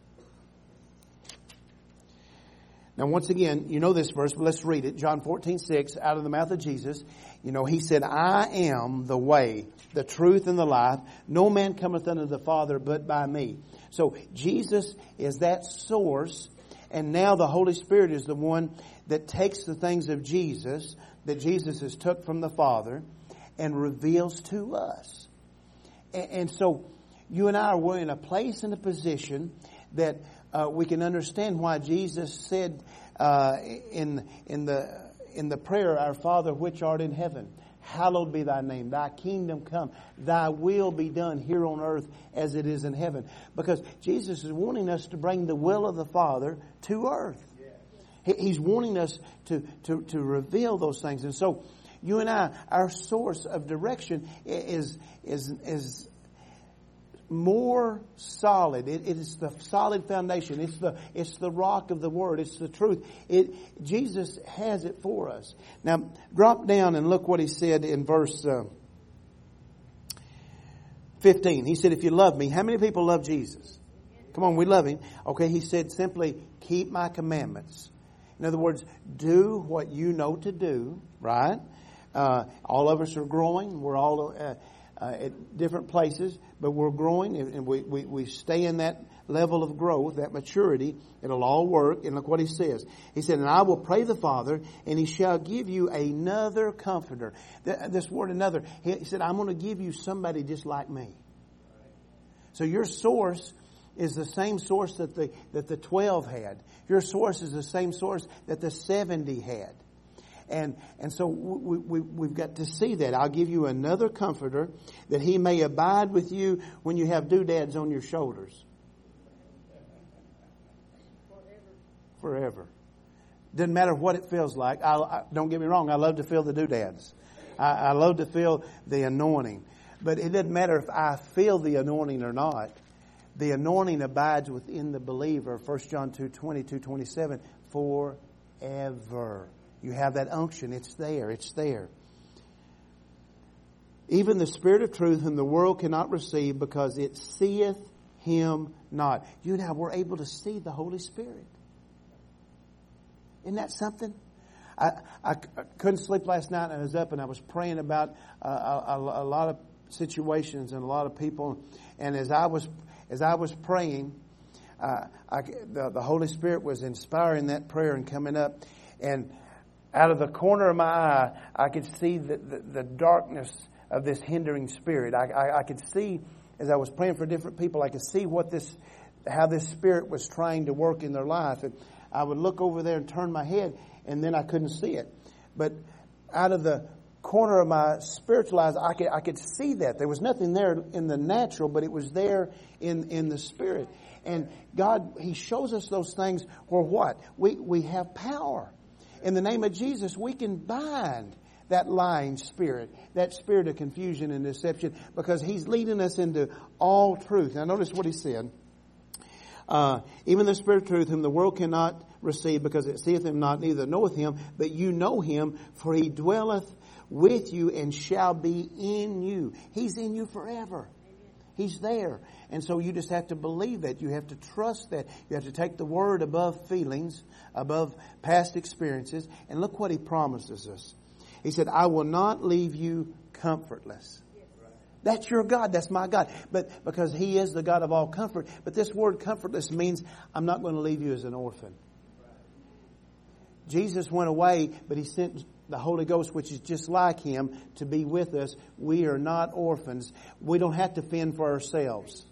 Now, once again, you know this verse, but let's read it. John fourteen six, out of the mouth of Jesus. You know, He said, I am the way, the truth, and the life. No man cometh unto the Father but by me. So, Jesus is that source. And now the Holy Spirit is the one that takes the things of Jesus, that Jesus has took from the Father, and reveals to us. And, and so, you and I are we're in a place and a position that Uh, we can understand why Jesus said uh, in in the in the prayer, Our Father which art in heaven, hallowed be Thy name. Thy kingdom come. Thy will be done here on earth as it is in heaven. Because Jesus is wanting us to bring the will of the Father to earth. He, he's wanting us to, to, to reveal those things. And so you and I, our source of direction is is is more solid. It, it is the solid foundation. It's the it's the rock of the Word. It's the truth. It Jesus has it for us. Now, drop down and look what He said in verse uh, fifteen. He said, "If you love me," how many people love Jesus? Come on, we love Him. Okay, He said simply, "Keep my commandments." In other words, do what you know to do, right? Uh, all of us are growing. We're all uh, uh, at different places, but we're growing, and we, we, we stay in that level of growth, that maturity. It'll all work. And look what he says. He said, and I will pray the Father, and he shall give you another comforter. This word another, he said, I'm going to give you somebody just like me. So your source is the same source that the that the twelve had. Your source is the same source that the seventy had. And and so we, we, we've got to see that. I'll give you another comforter, that he may abide with you when you have doodads on your shoulders. Forever. Doesn't matter what it feels like. I, I, don't get me wrong, I love to feel the doodads. I, I love to feel the anointing. But it doesn't matter if I feel the anointing or not. The anointing abides within the believer. First John two twenty, two twenty-seven, forever. You have that unction. It's there. It's there. Even the Spirit of truth whom the world cannot receive because it seeth him not. You and I were able to see the Holy Spirit. Isn't that something? I, I, I couldn't sleep last night, and I was up and I was praying about uh, a, a, a lot of situations and a lot of people. And as I was as I was praying, uh, I, the, the Holy Spirit was inspiring that prayer and coming up. And out of the corner of my eye, I could see the, the, the darkness of this hindering spirit. I, I, I could see, as I was praying for different people, I could see what this, how this spirit was trying to work in their life. And I would look over there and turn my head, and then I couldn't see it. But out of the corner of my spiritual eyes, I could I could see that. There was nothing there in the natural, but it was there in, in the spirit. And God, He shows us those things where what? We, we have power. In the name of Jesus, we can bind that lying spirit, that spirit of confusion and deception, because He's leading us into all truth. Now notice what He said. Uh, even the Spirit of truth whom the world cannot receive because it seeth him not, neither knoweth him, but you know him, for he dwelleth with you and shall be in you. He's in you forever. He's there. And so you just have to believe that. You have to trust that. You have to take the word above feelings, above past experiences. And look what He promises us. He said, I will not leave you comfortless. That's your God. That's my God. But because He is the God of all comfort. But this word comfortless means I'm not going to leave you as an orphan. Jesus went away, but He sent the Holy Ghost, which is just like Him, to be with us. We are not orphans. We don't have to fend for ourselves.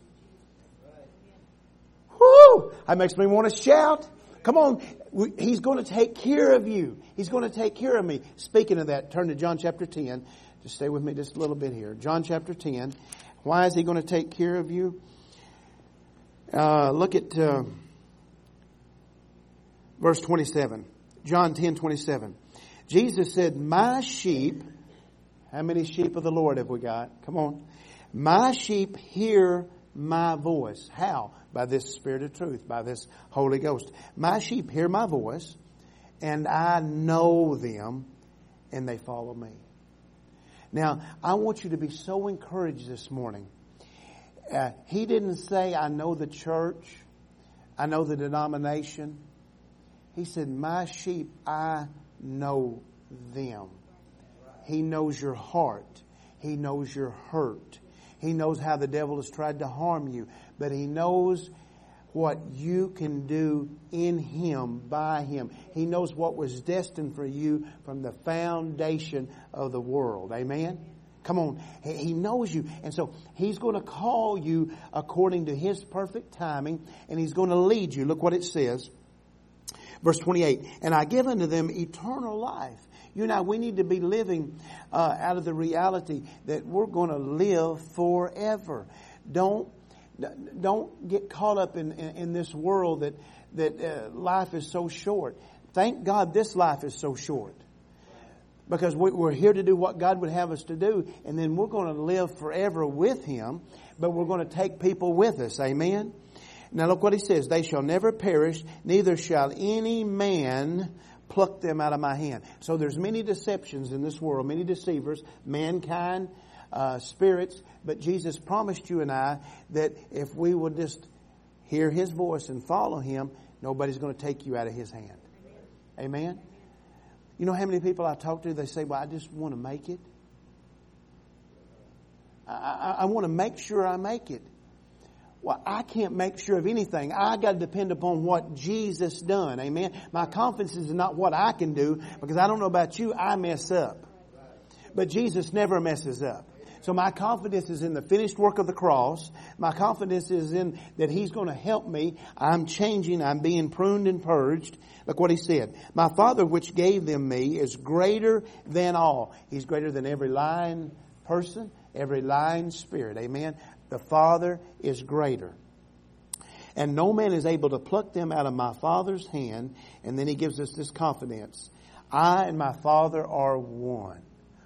Woo! That makes me want to shout. Come on. He's going to take care of you. He's going to take care of me. Speaking of that, turn to John chapter ten. Just stay with me just a little bit here. John chapter ten. Why is He going to take care of you? Uh, look at uh, verse twenty-seven. John ten twenty-seven. Jesus said, my sheep, how many sheep of the Lord have we got? Come on. My sheep hear my voice. How? By this Spirit of truth, by this Holy Ghost. My sheep hear my voice, and I know them, and they follow me. Now, I want you to be so encouraged this morning. Uh, he didn't say, I know the church. I know the denomination. He said, my sheep, I know them. He knows your heart. He knows your hurt. He knows how the devil has tried to harm you. But He knows what you can do in Him, by Him. He knows what was destined for you from the foundation of the world. Amen? Come on. He knows you. And so He's going to call you according to His perfect timing, and He's going to lead you. Look what it says. Verse twenty-eight. And I give unto them eternal life. You and I, we need to be living uh, out of the reality that we're going to live forever. Don't Don't get caught up in, in, in this world that, that uh, life is so short. Thank God this life is so short. Because we, we're here to do what God would have us to do. And then we're going to live forever with Him. But we're going to take people with us. Amen? Now look what He says. They shall never perish, neither shall any man pluck them out of my hand. So there's many deceptions in this world, many deceivers, mankind, Uh, spirits, but Jesus promised you and I that if we would just hear His voice and follow Him, nobody's going to take you out of His hand. Amen. You know how many people I talk to, they say, well, I just want to make it. I, I, I want to make sure I make it. Well, I can't make sure of anything. I got to depend upon what Jesus done. Amen. My confidence is not what I can do, because I don't know about you, I mess up. But Jesus never messes up. So my confidence is in the finished work of the cross. My confidence is in that He's going to help me. I'm changing. I'm being pruned and purged. Look what He said. My Father which gave them me is greater than all. He's greater than every lying person, every lying spirit. Amen. The Father is greater. And no man is able to pluck them out of my Father's hand. And then He gives us this confidence. I and my Father are one.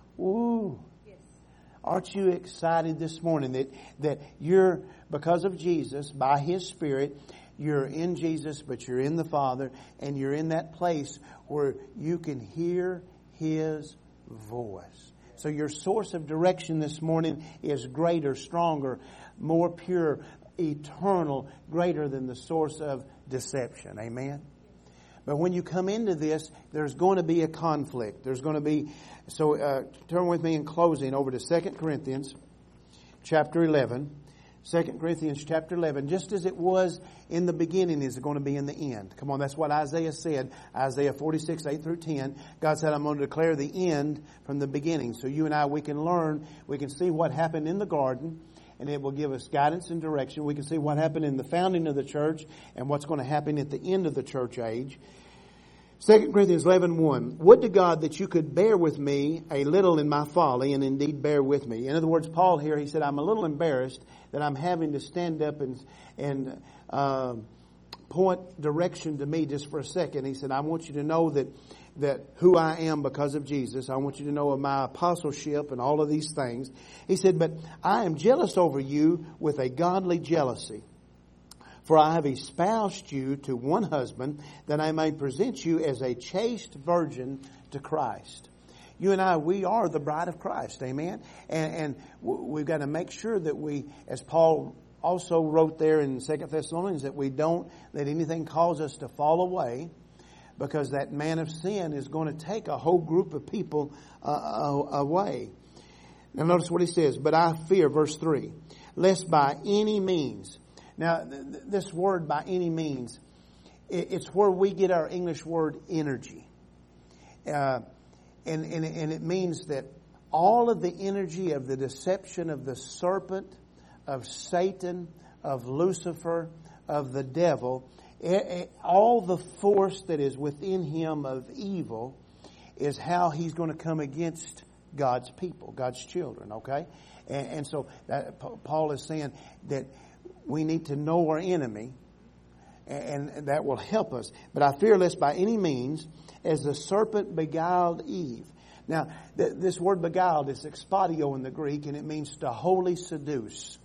Ooh. Yes. Aren't you excited this morning that, that you're, because of Jesus, by His Spirit, you're in Jesus, but you're in the Father, and you're in that place where you can hear His voice. So your source of direction this morning is greater, stronger, more pure, eternal, greater than the source of deception. Amen? But when you come into this, there's going to be a conflict. There's going to be... So uh, turn with me in closing over to Second Corinthians chapter eleven. Second Corinthians chapter eleven. Just as it was in the beginning is going to be in the end. Come on, that's what Isaiah said. Isaiah forty-six, eight through ten. God said, I'm going to declare the end from the beginning. So you and I, we can learn, we can see what happened in the garden, and it will give us guidance and direction. We can see what happened in the founding of the church and what's going to happen at the end of the church age. Second Corinthians eleven, one. Would to God that you could bear with me a little in my folly, and indeed bear with me. In other words, Paul here, he said, I'm a little embarrassed that I'm having to stand up and, and uh, point direction to me just for a second. He said, I want you to know that, that who I am because of Jesus. I want you to know of my apostleship and all of these things. He said, but I am jealous over you with a godly jealousy. For I have espoused you to one husband, that I may present you as a chaste virgin to Christ. You and I, we are the bride of Christ. Amen? And, and we've got to make sure that we, as Paul also wrote there in Second Thessalonians, that we don't let anything cause us to fall away, because that man of sin is going to take a whole group of people uh, away. Now notice what he says. But I fear, verse three, lest by any means... Now, th- this word, by any means, it, it's where we get our English word energy. Uh, and, and, and it means that all of the energy of the deception of the serpent, of Satan, of Lucifer, of the devil, it, it, all the force that is within him of evil is how he's going to come against God's people, God's children, okay? And, and so that, Paul is saying that we need to know our enemy, and that will help us. But I fear lest by any means, as the serpent beguiled Eve. Now, th- this word beguiled is expadio in the Greek, and it means to wholly seduce.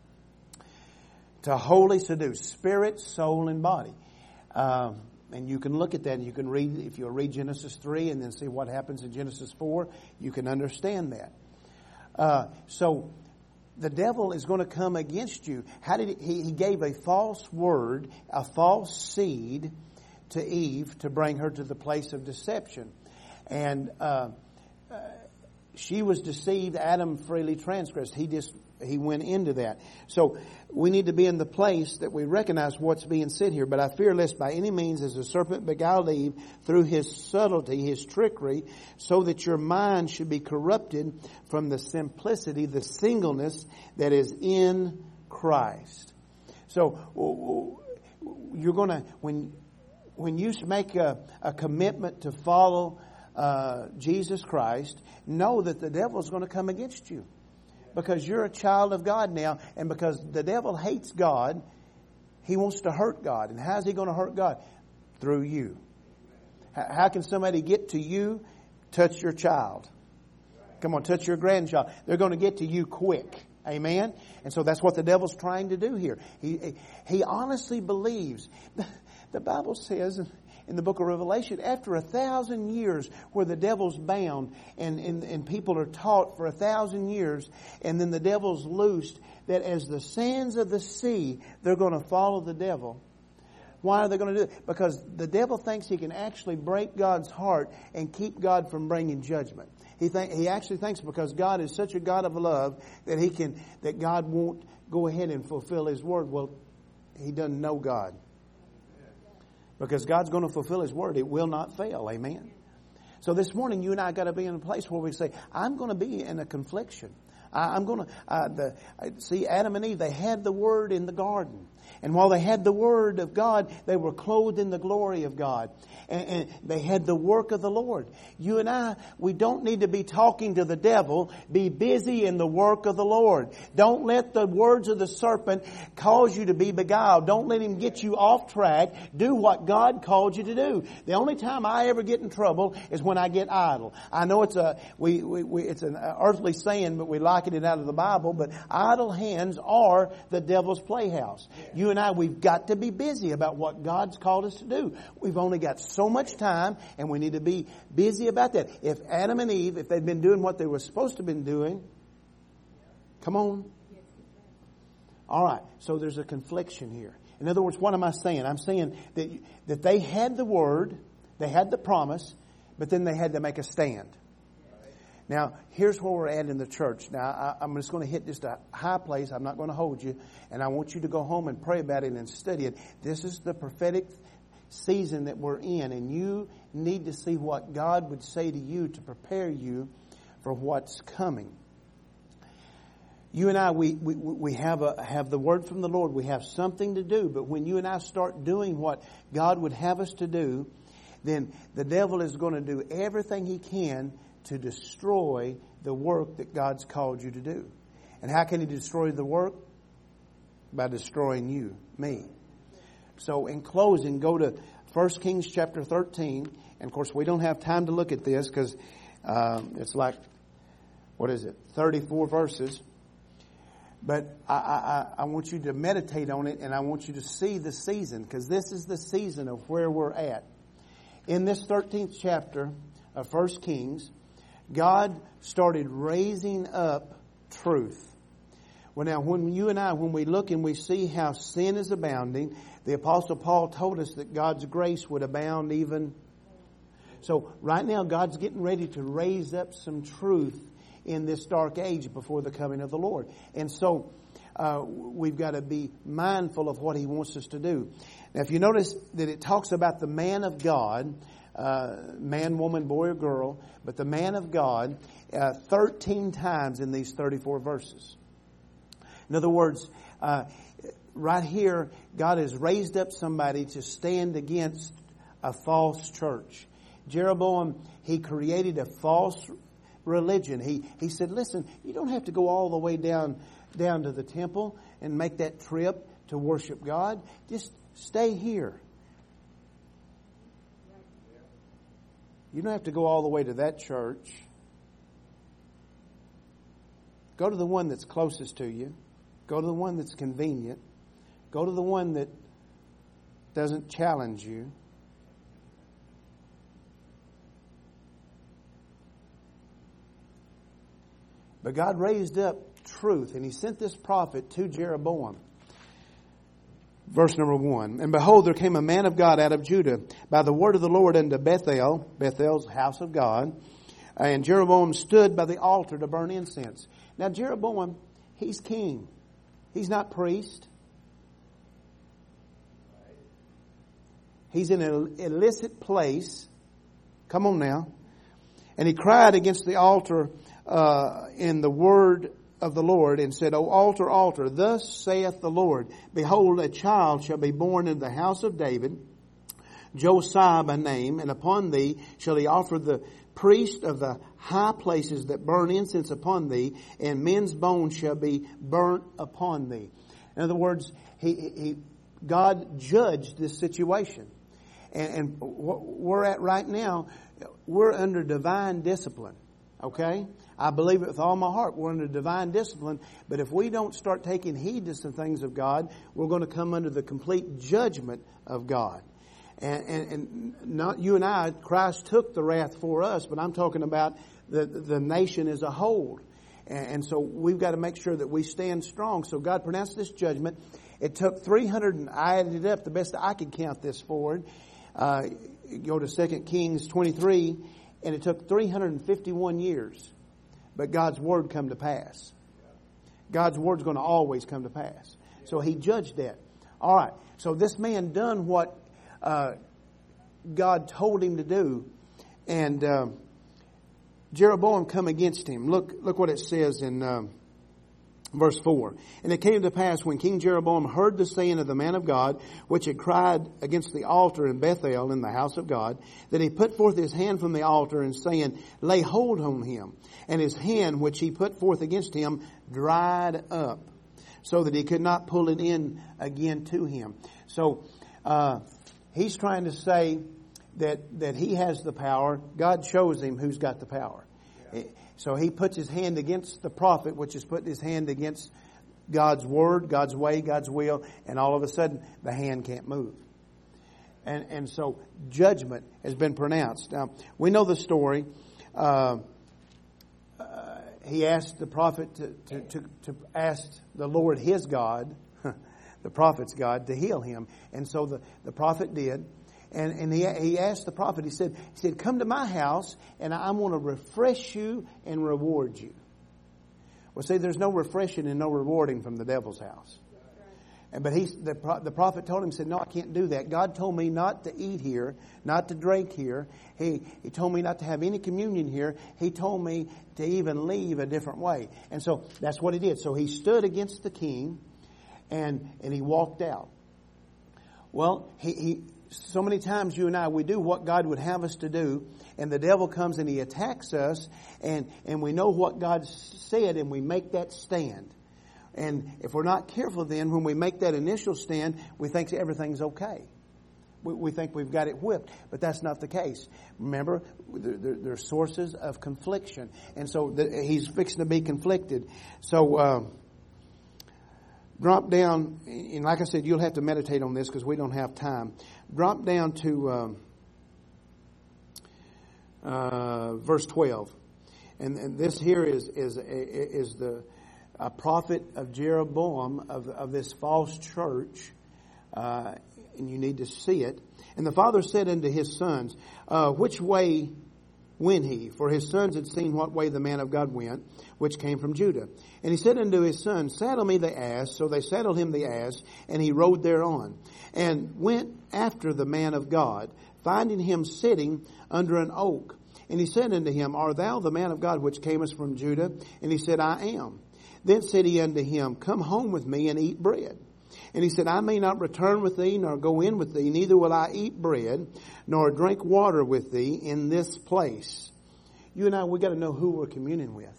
To wholly seduce. Spirit, soul, and body. Um, and you can look at that, and you can read, if you'll read Genesis three and then see what happens in Genesis four, you can understand that. Uh, so, the devil is going to come against you. How did he, he gave a false word, a false seed to Eve to bring her to the place of deception. And uh, uh, she was deceived. Adam freely transgressed. He just he went into that. So we need to be in the place that we recognize what's being said here. But I fear lest by any means, as the serpent beguiled Eve through his subtlety, his trickery, so that your mind should be corrupted from the simplicity, the singleness that is in Christ. So you're going to, when when you make a, a commitment to follow uh, Jesus Christ, know that the devil is going to come against you. Because you're a child of God now, and because the devil hates God, he wants to hurt God. And how's he going to hurt God? Through you. How can somebody get to you? Touch your child. Come on, touch your grandchild. They're going to get to you quick. Amen? And so that's what the devil's trying to do here. He he honestly believes. The Bible says in the book of Revelation, after a thousand years where the devil's bound and, and, and people are taught for a thousand years, and then the devil's loosed, that as the sands of the sea, they're going to follow the devil. Why are they going to do it? Because the devil thinks he can actually break God's heart and keep God from bringing judgment. He think, he actually thinks because God is such a God of love that he can that God won't go ahead and fulfill His word. Well, he doesn't know God. Because God's going to fulfill His word. It will not fail. Amen. So this morning, you and I got to be in a place where we say, I'm going to be in a confliction. I, I'm going to, uh, the, see, Adam and Eve, they had the word in the garden. And while they had the word of God, they were clothed in the glory of God. And, and they had the work of the Lord. You and I, we don't need to be talking to the devil. Be busy in the work of the Lord. Don't let the words of the serpent cause you to be beguiled. Don't let him get you off track. Do what God called you to do. The only time I ever get in trouble is when I get idle. I know it's a we, we, we it's an earthly saying, but we liken it out of the Bible. But idle hands are the devil's playhouse. You and I, we've got to be busy about what God's called us to do. We've only got so much time, and we need to be busy about that. If Adam and Eve, if they'd been doing what they were supposed to have been doing, come on. All right, so there's a confliction here. In other words, what am I saying? I'm saying that, that they had the word, they had the promise, but then they had to make a stand. Now, here's where we're at in the church. Now, I, I'm just going to hit just a high place. I'm not going to hold you. And I want you to go home and pray about it and study it. This is the prophetic season that we're in. And you need to see what God would say to you to prepare you for what's coming. You and I, we, we, we have a, have the word from the Lord. We have something to do. But when you and I start doing what God would have us to do, then the devil is going to do everything he can to destroy the work that God's called you to do. And how can he destroy the work? By destroying you, me. So in closing, go to First Kings chapter thirteen. And of course, we don't have time to look at this because um, it's like, what is it, thirty-four verses. But I, I, I want you to meditate on it, and I want you to see the season, because this is the season of where we're at. In this thirteenth chapter of First Kings, God started raising up truth. Well, now, when you and I, when we look and we see how sin is abounding, the Apostle Paul told us that God's grace would abound even. So, right now, God's getting ready to raise up some truth in this dark age before the coming of the Lord. And so, uh, we've got to be mindful of what He wants us to do. Now, if you notice that it talks about the man of God, Uh, man, woman, boy, or girl, but the man of God, uh, thirteen times in these thirty-four verses. In other words, uh, right here, God has raised up somebody to stand against a false church. Jeroboam, he created a false religion. He he said, listen, you don't have to go all the way down down to the temple and make that trip to worship God. Just stay here. You don't have to go all the way to that church. Go to the one that's closest to you. Go to the one that's convenient. Go to the one that doesn't challenge you. But God raised up truth, and He sent this prophet to Jeroboam. Verse number one. And behold, there came a man of God out of Judah by the word of the Lord unto Bethel, Bethel's house of God. And Jeroboam stood by the altar to burn incense. Now Jeroboam, he's king. He's not priest. He's in an illicit place. Come on now. And he cried against the altar uh, in the word of the Lord, and said, O altar, altar, thus saith the Lord, behold, a child shall be born in the house of David, Josiah by name, and upon thee shall he offer the priest of the high places that burn incense upon thee, and men's bones shall be burnt upon thee. In other words, he, he God judged this situation. And, and what we're at right now, we're under divine discipline. Okay? I believe it with all my heart. We're under divine discipline. But if we don't start taking heed to some things of God, we're going to come under the complete judgment of God. And, and, and not you and I, Christ took the wrath for us, but I'm talking about the, the nation as a whole. And, and so we've got to make sure that we stand strong. So God pronounced this judgment. It took three hundred, and I added it up the best I could count this forward. Uh, go to Second Kings twenty-three, and it took three hundred fifty-one years. But God's word come to pass. God's word's going to always come to pass. So he judged that. All right. So this man done what uh, God told him to do, and uh, Jeroboam come against him. Look, look what it says in uh, verse four. And it came to pass when King Jeroboam heard the saying of the man of God, which had cried against the altar in Bethel in the house of God, that he put forth his hand from the altar, and saying, lay hold on him. And his hand which he put forth against him dried up, so that he could not pull it in again to him. So uh, he's trying to say that that he has the power. God shows him who's got the power. Yeah. So he puts his hand against the prophet, which is putting his hand against God's word, God's way, God's will, and all of a sudden the hand can't move. And and so judgment has been pronounced. Now, we know the story. Uh, uh, he asked the prophet to, to, to, to ask the Lord his God, the prophet's God, to heal him. And so the, the prophet did. And, and he, he asked the prophet, he said, he said, come to my house and I want to refresh you and reward you. Well, see, there's no refreshing and no rewarding from the devil's house. And, but he, the, the prophet told him, he said, no, I can't do that. God told me not to eat here, not to drink here. He, he told me not to have any communion here. He told me to even leave a different way. And so that's what he did. So he stood against the king and, and he walked out. Well, he, he, so many times you and I, we do what God would have us to do, and the devil comes and he attacks us, and, and we know what God said, and we make that stand. And if we're not careful then, when we make that initial stand, we think everything's okay. We, we think we've got it whipped, but that's not the case. Remember, there, there, there are sources of confliction, and so the, he's fixing to be conflicted. So, uh, drop down, and like I said, you'll have to meditate on this because we don't have time. Drop down to um, uh, verse twelve, and, and this here is is is the a prophet of Jeroboam of of this false church, uh, and you need to see it. And the father said unto his sons, uh, "Which way went he? For his sons had seen what way the man of God went, which came from Judah. And he said unto his sons, saddle me the ass. So they saddled him the ass, and he rode thereon, and went after the man of God, finding him sitting under an oak. And he said unto him, Art thou the man of God which camest from Judah? And he said, I am. Then said he unto him, Come home with me and eat bread. And he said, I may not return with thee, nor go in with thee, neither will I eat bread, nor drink water with thee in this place. You and I, we got to know who we're communing with.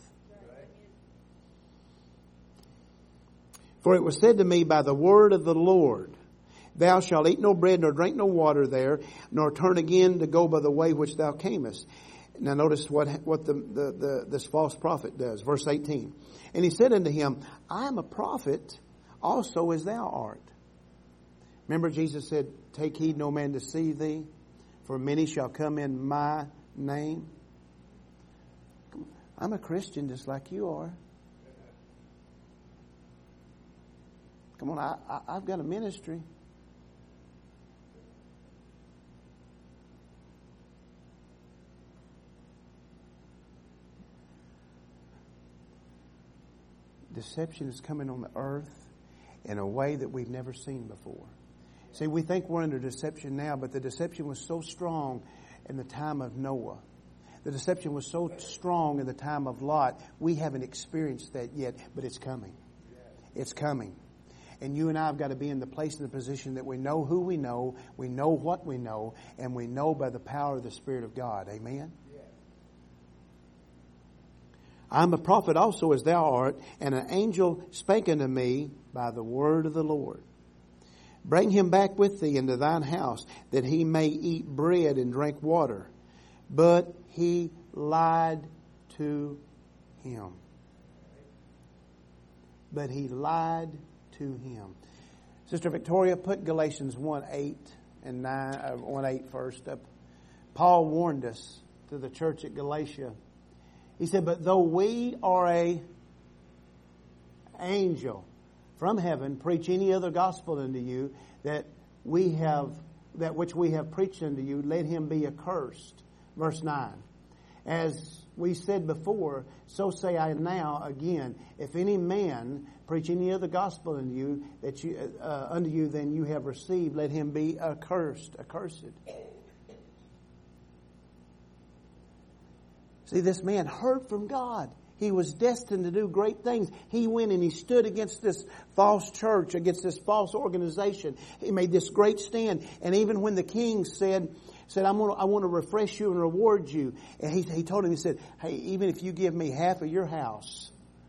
For it was said to me by the word of the Lord, Thou shalt eat no bread, nor drink no water there, nor turn again to go by the way which thou camest. Now notice what what the, the, the this false prophet does. Verse eighteen. And he said unto him, I am a prophet, also as thou art. Remember Jesus said, Take heed no man deceive thee, for many shall come in my name. I'm a Christian just like you are. Come on, I, I, I've got a ministry. Deception is coming on the earth in a way that we've never seen before. See, we think we're under deception now, but the deception was so strong in the time of Noah. The deception was so strong in the time of Lot. We haven't experienced that yet, but it's coming. It's coming. And you and I have got to be in the place and the position that we know who we know, we know what we know, and we know by the power of the Spirit of God. Amen? I am a prophet also as thou art, and an angel spake unto me by the word of the Lord. Bring him back with thee into thine house, that he may eat bread and drink water. But he lied to him. But he lied to him. Sister Victoria, put Galatians one eight and nine, uh, one eight first up. Paul warned us to the church at Galatia. He said, but though we are a angel, from heaven preach any other gospel unto you that we have, that which we have preached unto you, let him be accursed. Verse nine. As we said before, so say I now again, if any man preach any other gospel unto you that you uh, unto you than you have received, let him be accursed, accursed. See, this man heard from God. He was destined to do great things. He went and he stood against this false church, against this false organization. He made this great stand. And even when the king said, said, I'm gonna, I want to refresh you and reward you. And he, he told him, he said, hey, even if you give me half of your house.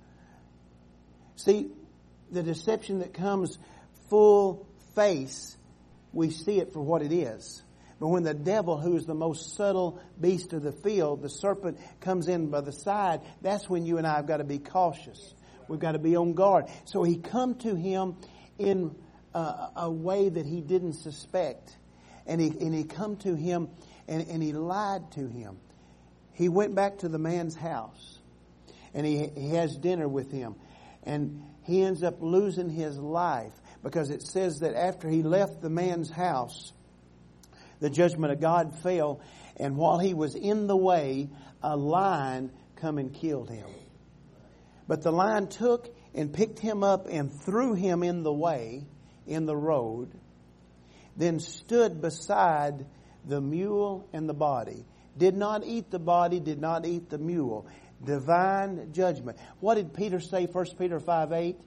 See, the deception that comes full face, we see it for what it is. But when the devil, who is the most subtle beast of the field, the serpent, comes in by the side, that's when you and I have got to be cautious. We've got to be on guard. So he come to him in a, a way that he didn't suspect. And he, and he come to him and, and he lied to him. He went back to the man's house and he, he has dinner with him. And he ends up losing his life because it says that after he left the man's house, the judgment of God fell, and while he was in the way, a lion come and killed him. But the lion took and picked him up and threw him in the way, in the road, then stood beside the mule and the body. Did not eat the body, did not eat the mule. Divine judgment. What did Peter say, First Peter five eight?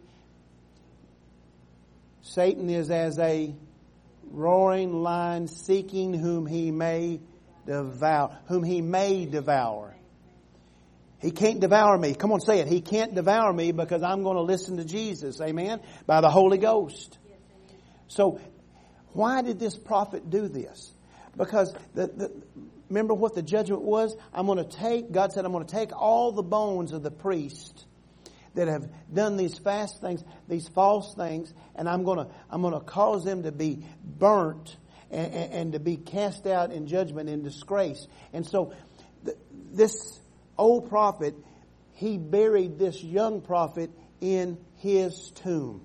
Satan is as a roaring lion seeking whom he may devour. Whom he may devour. He can't devour me. Come on, say it. He can't devour me because I'm going to listen to Jesus. Amen? By the Holy Ghost. So, why did this prophet do this? Because, the, the, remember what the judgment was? I'm going to take, God said, I'm going to take all the bones of the priest that have done these fast things, these false things, and I'm going to I'm going to cause them to be burnt and, and, and to be cast out in judgment and disgrace. And so th- this old prophet, he buried this young prophet in his tomb.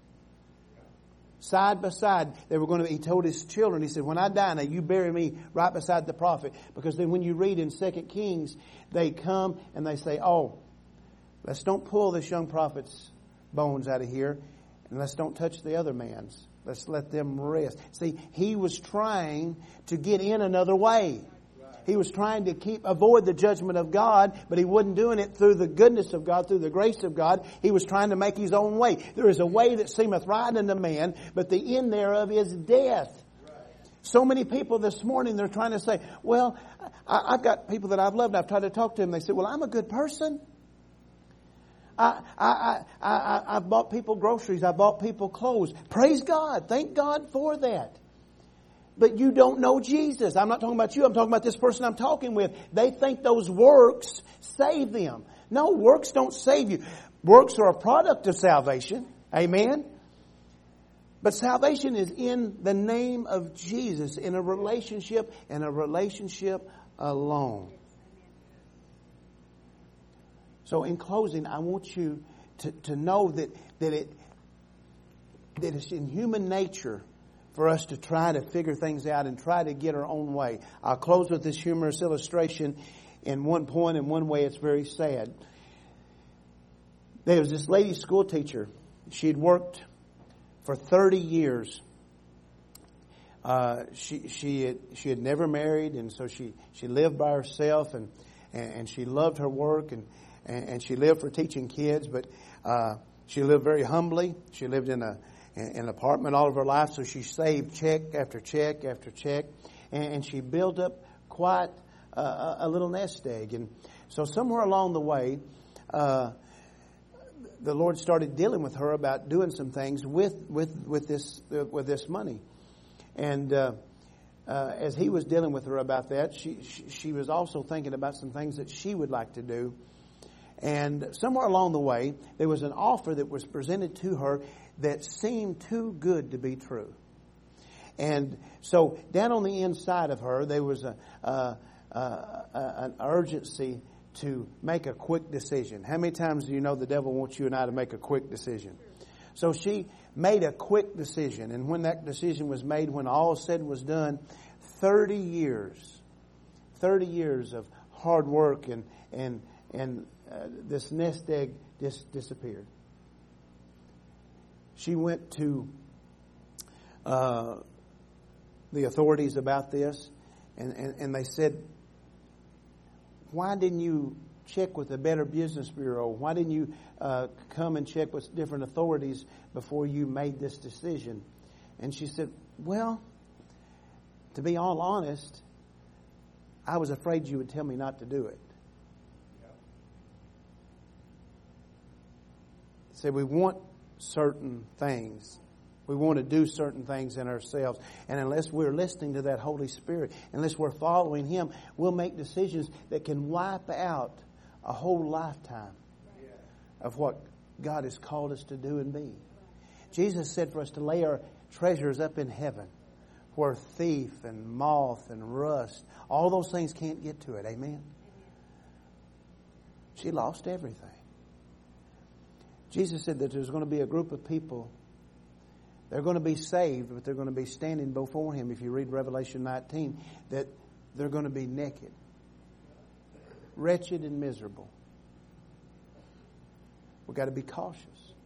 Side by side, they were going to. He told his children, he said, when I die, now you bury me right beside the prophet. Because then when you read in Second Kings, they come and they say, oh, let's don't pull this young prophet's bones out of here, and let's don't touch the other man's. Let's let them rest. See, he was trying to get in another way. He was trying to keep avoid the judgment of God, but he wasn't doing it through the goodness of God, through the grace of God. He was trying to make his own way. There is a way that seemeth right unto man, but the end thereof is death. So many people this morning, they're trying to say, well, I, I've got people that I've loved, and I've tried to talk to them. They say, well, I'm a good person. I, I, I, I, I've bought people groceries. I bought people clothes. Praise God. Thank God for that. But you don't know Jesus. I'm not talking about you. I'm talking about this person I'm talking with. They think those works save them. No, works don't save you. Works are a product of salvation. Amen. But salvation is in the name of Jesus, in a relationship, and a relationship alone. So in closing, I want you to, to know that, that it that it's in human nature for us to try to figure things out and try to get our own way. I'll close with this humorous illustration. In one point, in one way, it's very sad. There was this lady school teacher. She had worked for thirty years. Uh, she she had, she had never married, and so she, she lived by herself, and, and, and she loved her work, and And she lived for teaching kids, but uh, she lived very humbly. She lived in a in an apartment all of her life, so she saved check after check after check, and, and she built up quite a, a little nest egg. And so somewhere along the way, uh, the Lord started dealing with her about doing some things with with with this uh, with this money, and. Uh, Uh, as he was dealing with her about that, she, she she was also thinking about some things that she would like to do. And somewhere along the way, there was an offer that was presented to her that seemed too good to be true. And so down on the inside of her, there was a, a, a, a an urgency to make a quick decision. How many times do you know the devil wants you and I to make a quick decision? So she made a quick decision. And when that decision was made, when all said was done, thirty years, thirty years of hard work and, and, and uh, this nest egg just disappeared. She went to uh, the authorities about this, and, and, and they said, why didn't you check with the Better Business Bureau? Why didn't you uh, come and check with different authorities before you made this decision? And she said, well, to be all honest, I was afraid you would tell me not to do it. Say, we want certain things. We want to do certain things in ourselves. And unless we're listening to that Holy Spirit, unless we're following Him, we'll make decisions that can wipe out a whole lifetime of what God has called us to do and be. Jesus said for us to lay our treasures up in heaven, where thief and moth and rust, all those things can't get to it. Amen? She lost everything. Jesus said that there's going to be a group of people, they're going to be saved, but they're going to be standing before Him, if you read Revelation nineteen, that they're going to be naked, wretched and miserable. We've got to be cautious.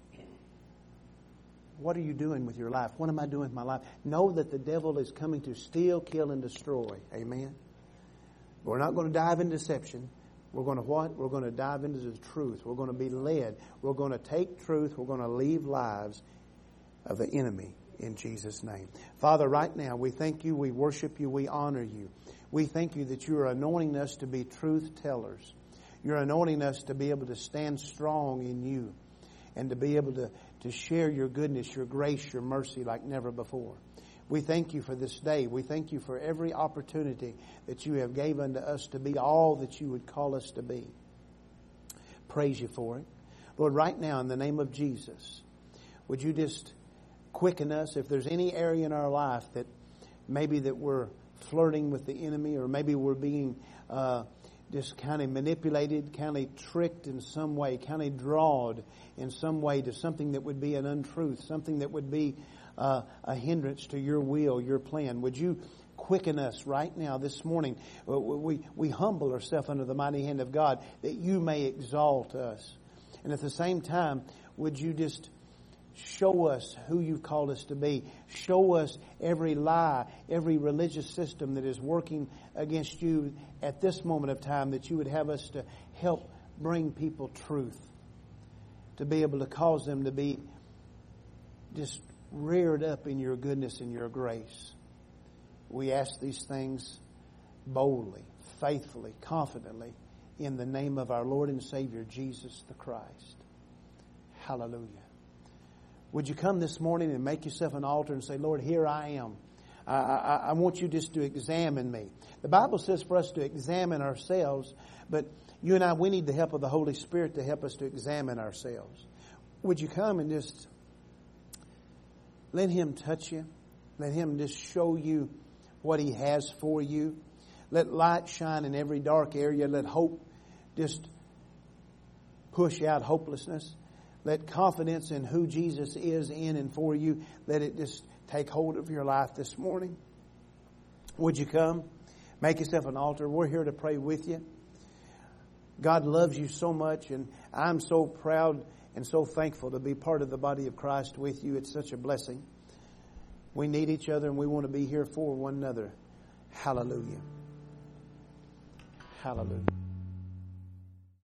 What are you doing with your life? What am I doing with my life? Know that the devil is coming to steal, kill, and destroy. Amen? We're not going to dive into deception. We're going to what? We're going to dive into the truth. We're going to be led. We're going to take truth. We're going to leave lives of the enemy in Jesus' name. Father, right now, we thank You, we worship You, we honor You. We thank You that You are anointing us to be truth tellers. You're anointing us to be able to stand strong in You and to be able to, to share Your goodness, Your grace, Your mercy like never before. We thank You for this day. We thank You for every opportunity that You have gave unto us to be all that You would call us to be. Praise You for it. Lord, right now in the name of Jesus, would You just quicken us if there's any area in our life that maybe that we're flirting with the enemy, or maybe we're being uh, just kind of manipulated, kind of tricked in some way, kind of drawed in some way to something that would be an untruth, something that would be uh, a hindrance to Your will, Your plan. Would You quicken us right now this morning? We, we humble ourselves under the mighty hand of God that You may exalt us. And at the same time, would You just show us who You've called us to be. Show us every lie, every religious system that is working against You at this moment of time, that You would have us to help bring people truth, to be able to cause them to be just reared up in Your goodness and Your grace. We ask these things boldly, faithfully, confidently, in the name of our Lord and Savior, Jesus the Christ. Hallelujah. Would you come this morning and make yourself an altar and say, Lord, here I am. I, I, I want You just to examine me. The Bible says for us to examine ourselves, but you and I, we need the help of the Holy Spirit to help us to examine ourselves. Would you come and just let Him touch you? Let Him just show you what He has for you. Let light shine in every dark area. Let hope just push out hopelessness. Let confidence in who Jesus is in and for you, let it just take hold of your life this morning. Would you come? Make yourself an altar. We're here to pray with you. God loves you so much, and I'm so proud and so thankful to be part of the body of Christ with you. It's such a blessing. We need each other, and we want to be here for one another. Hallelujah. Hallelujah.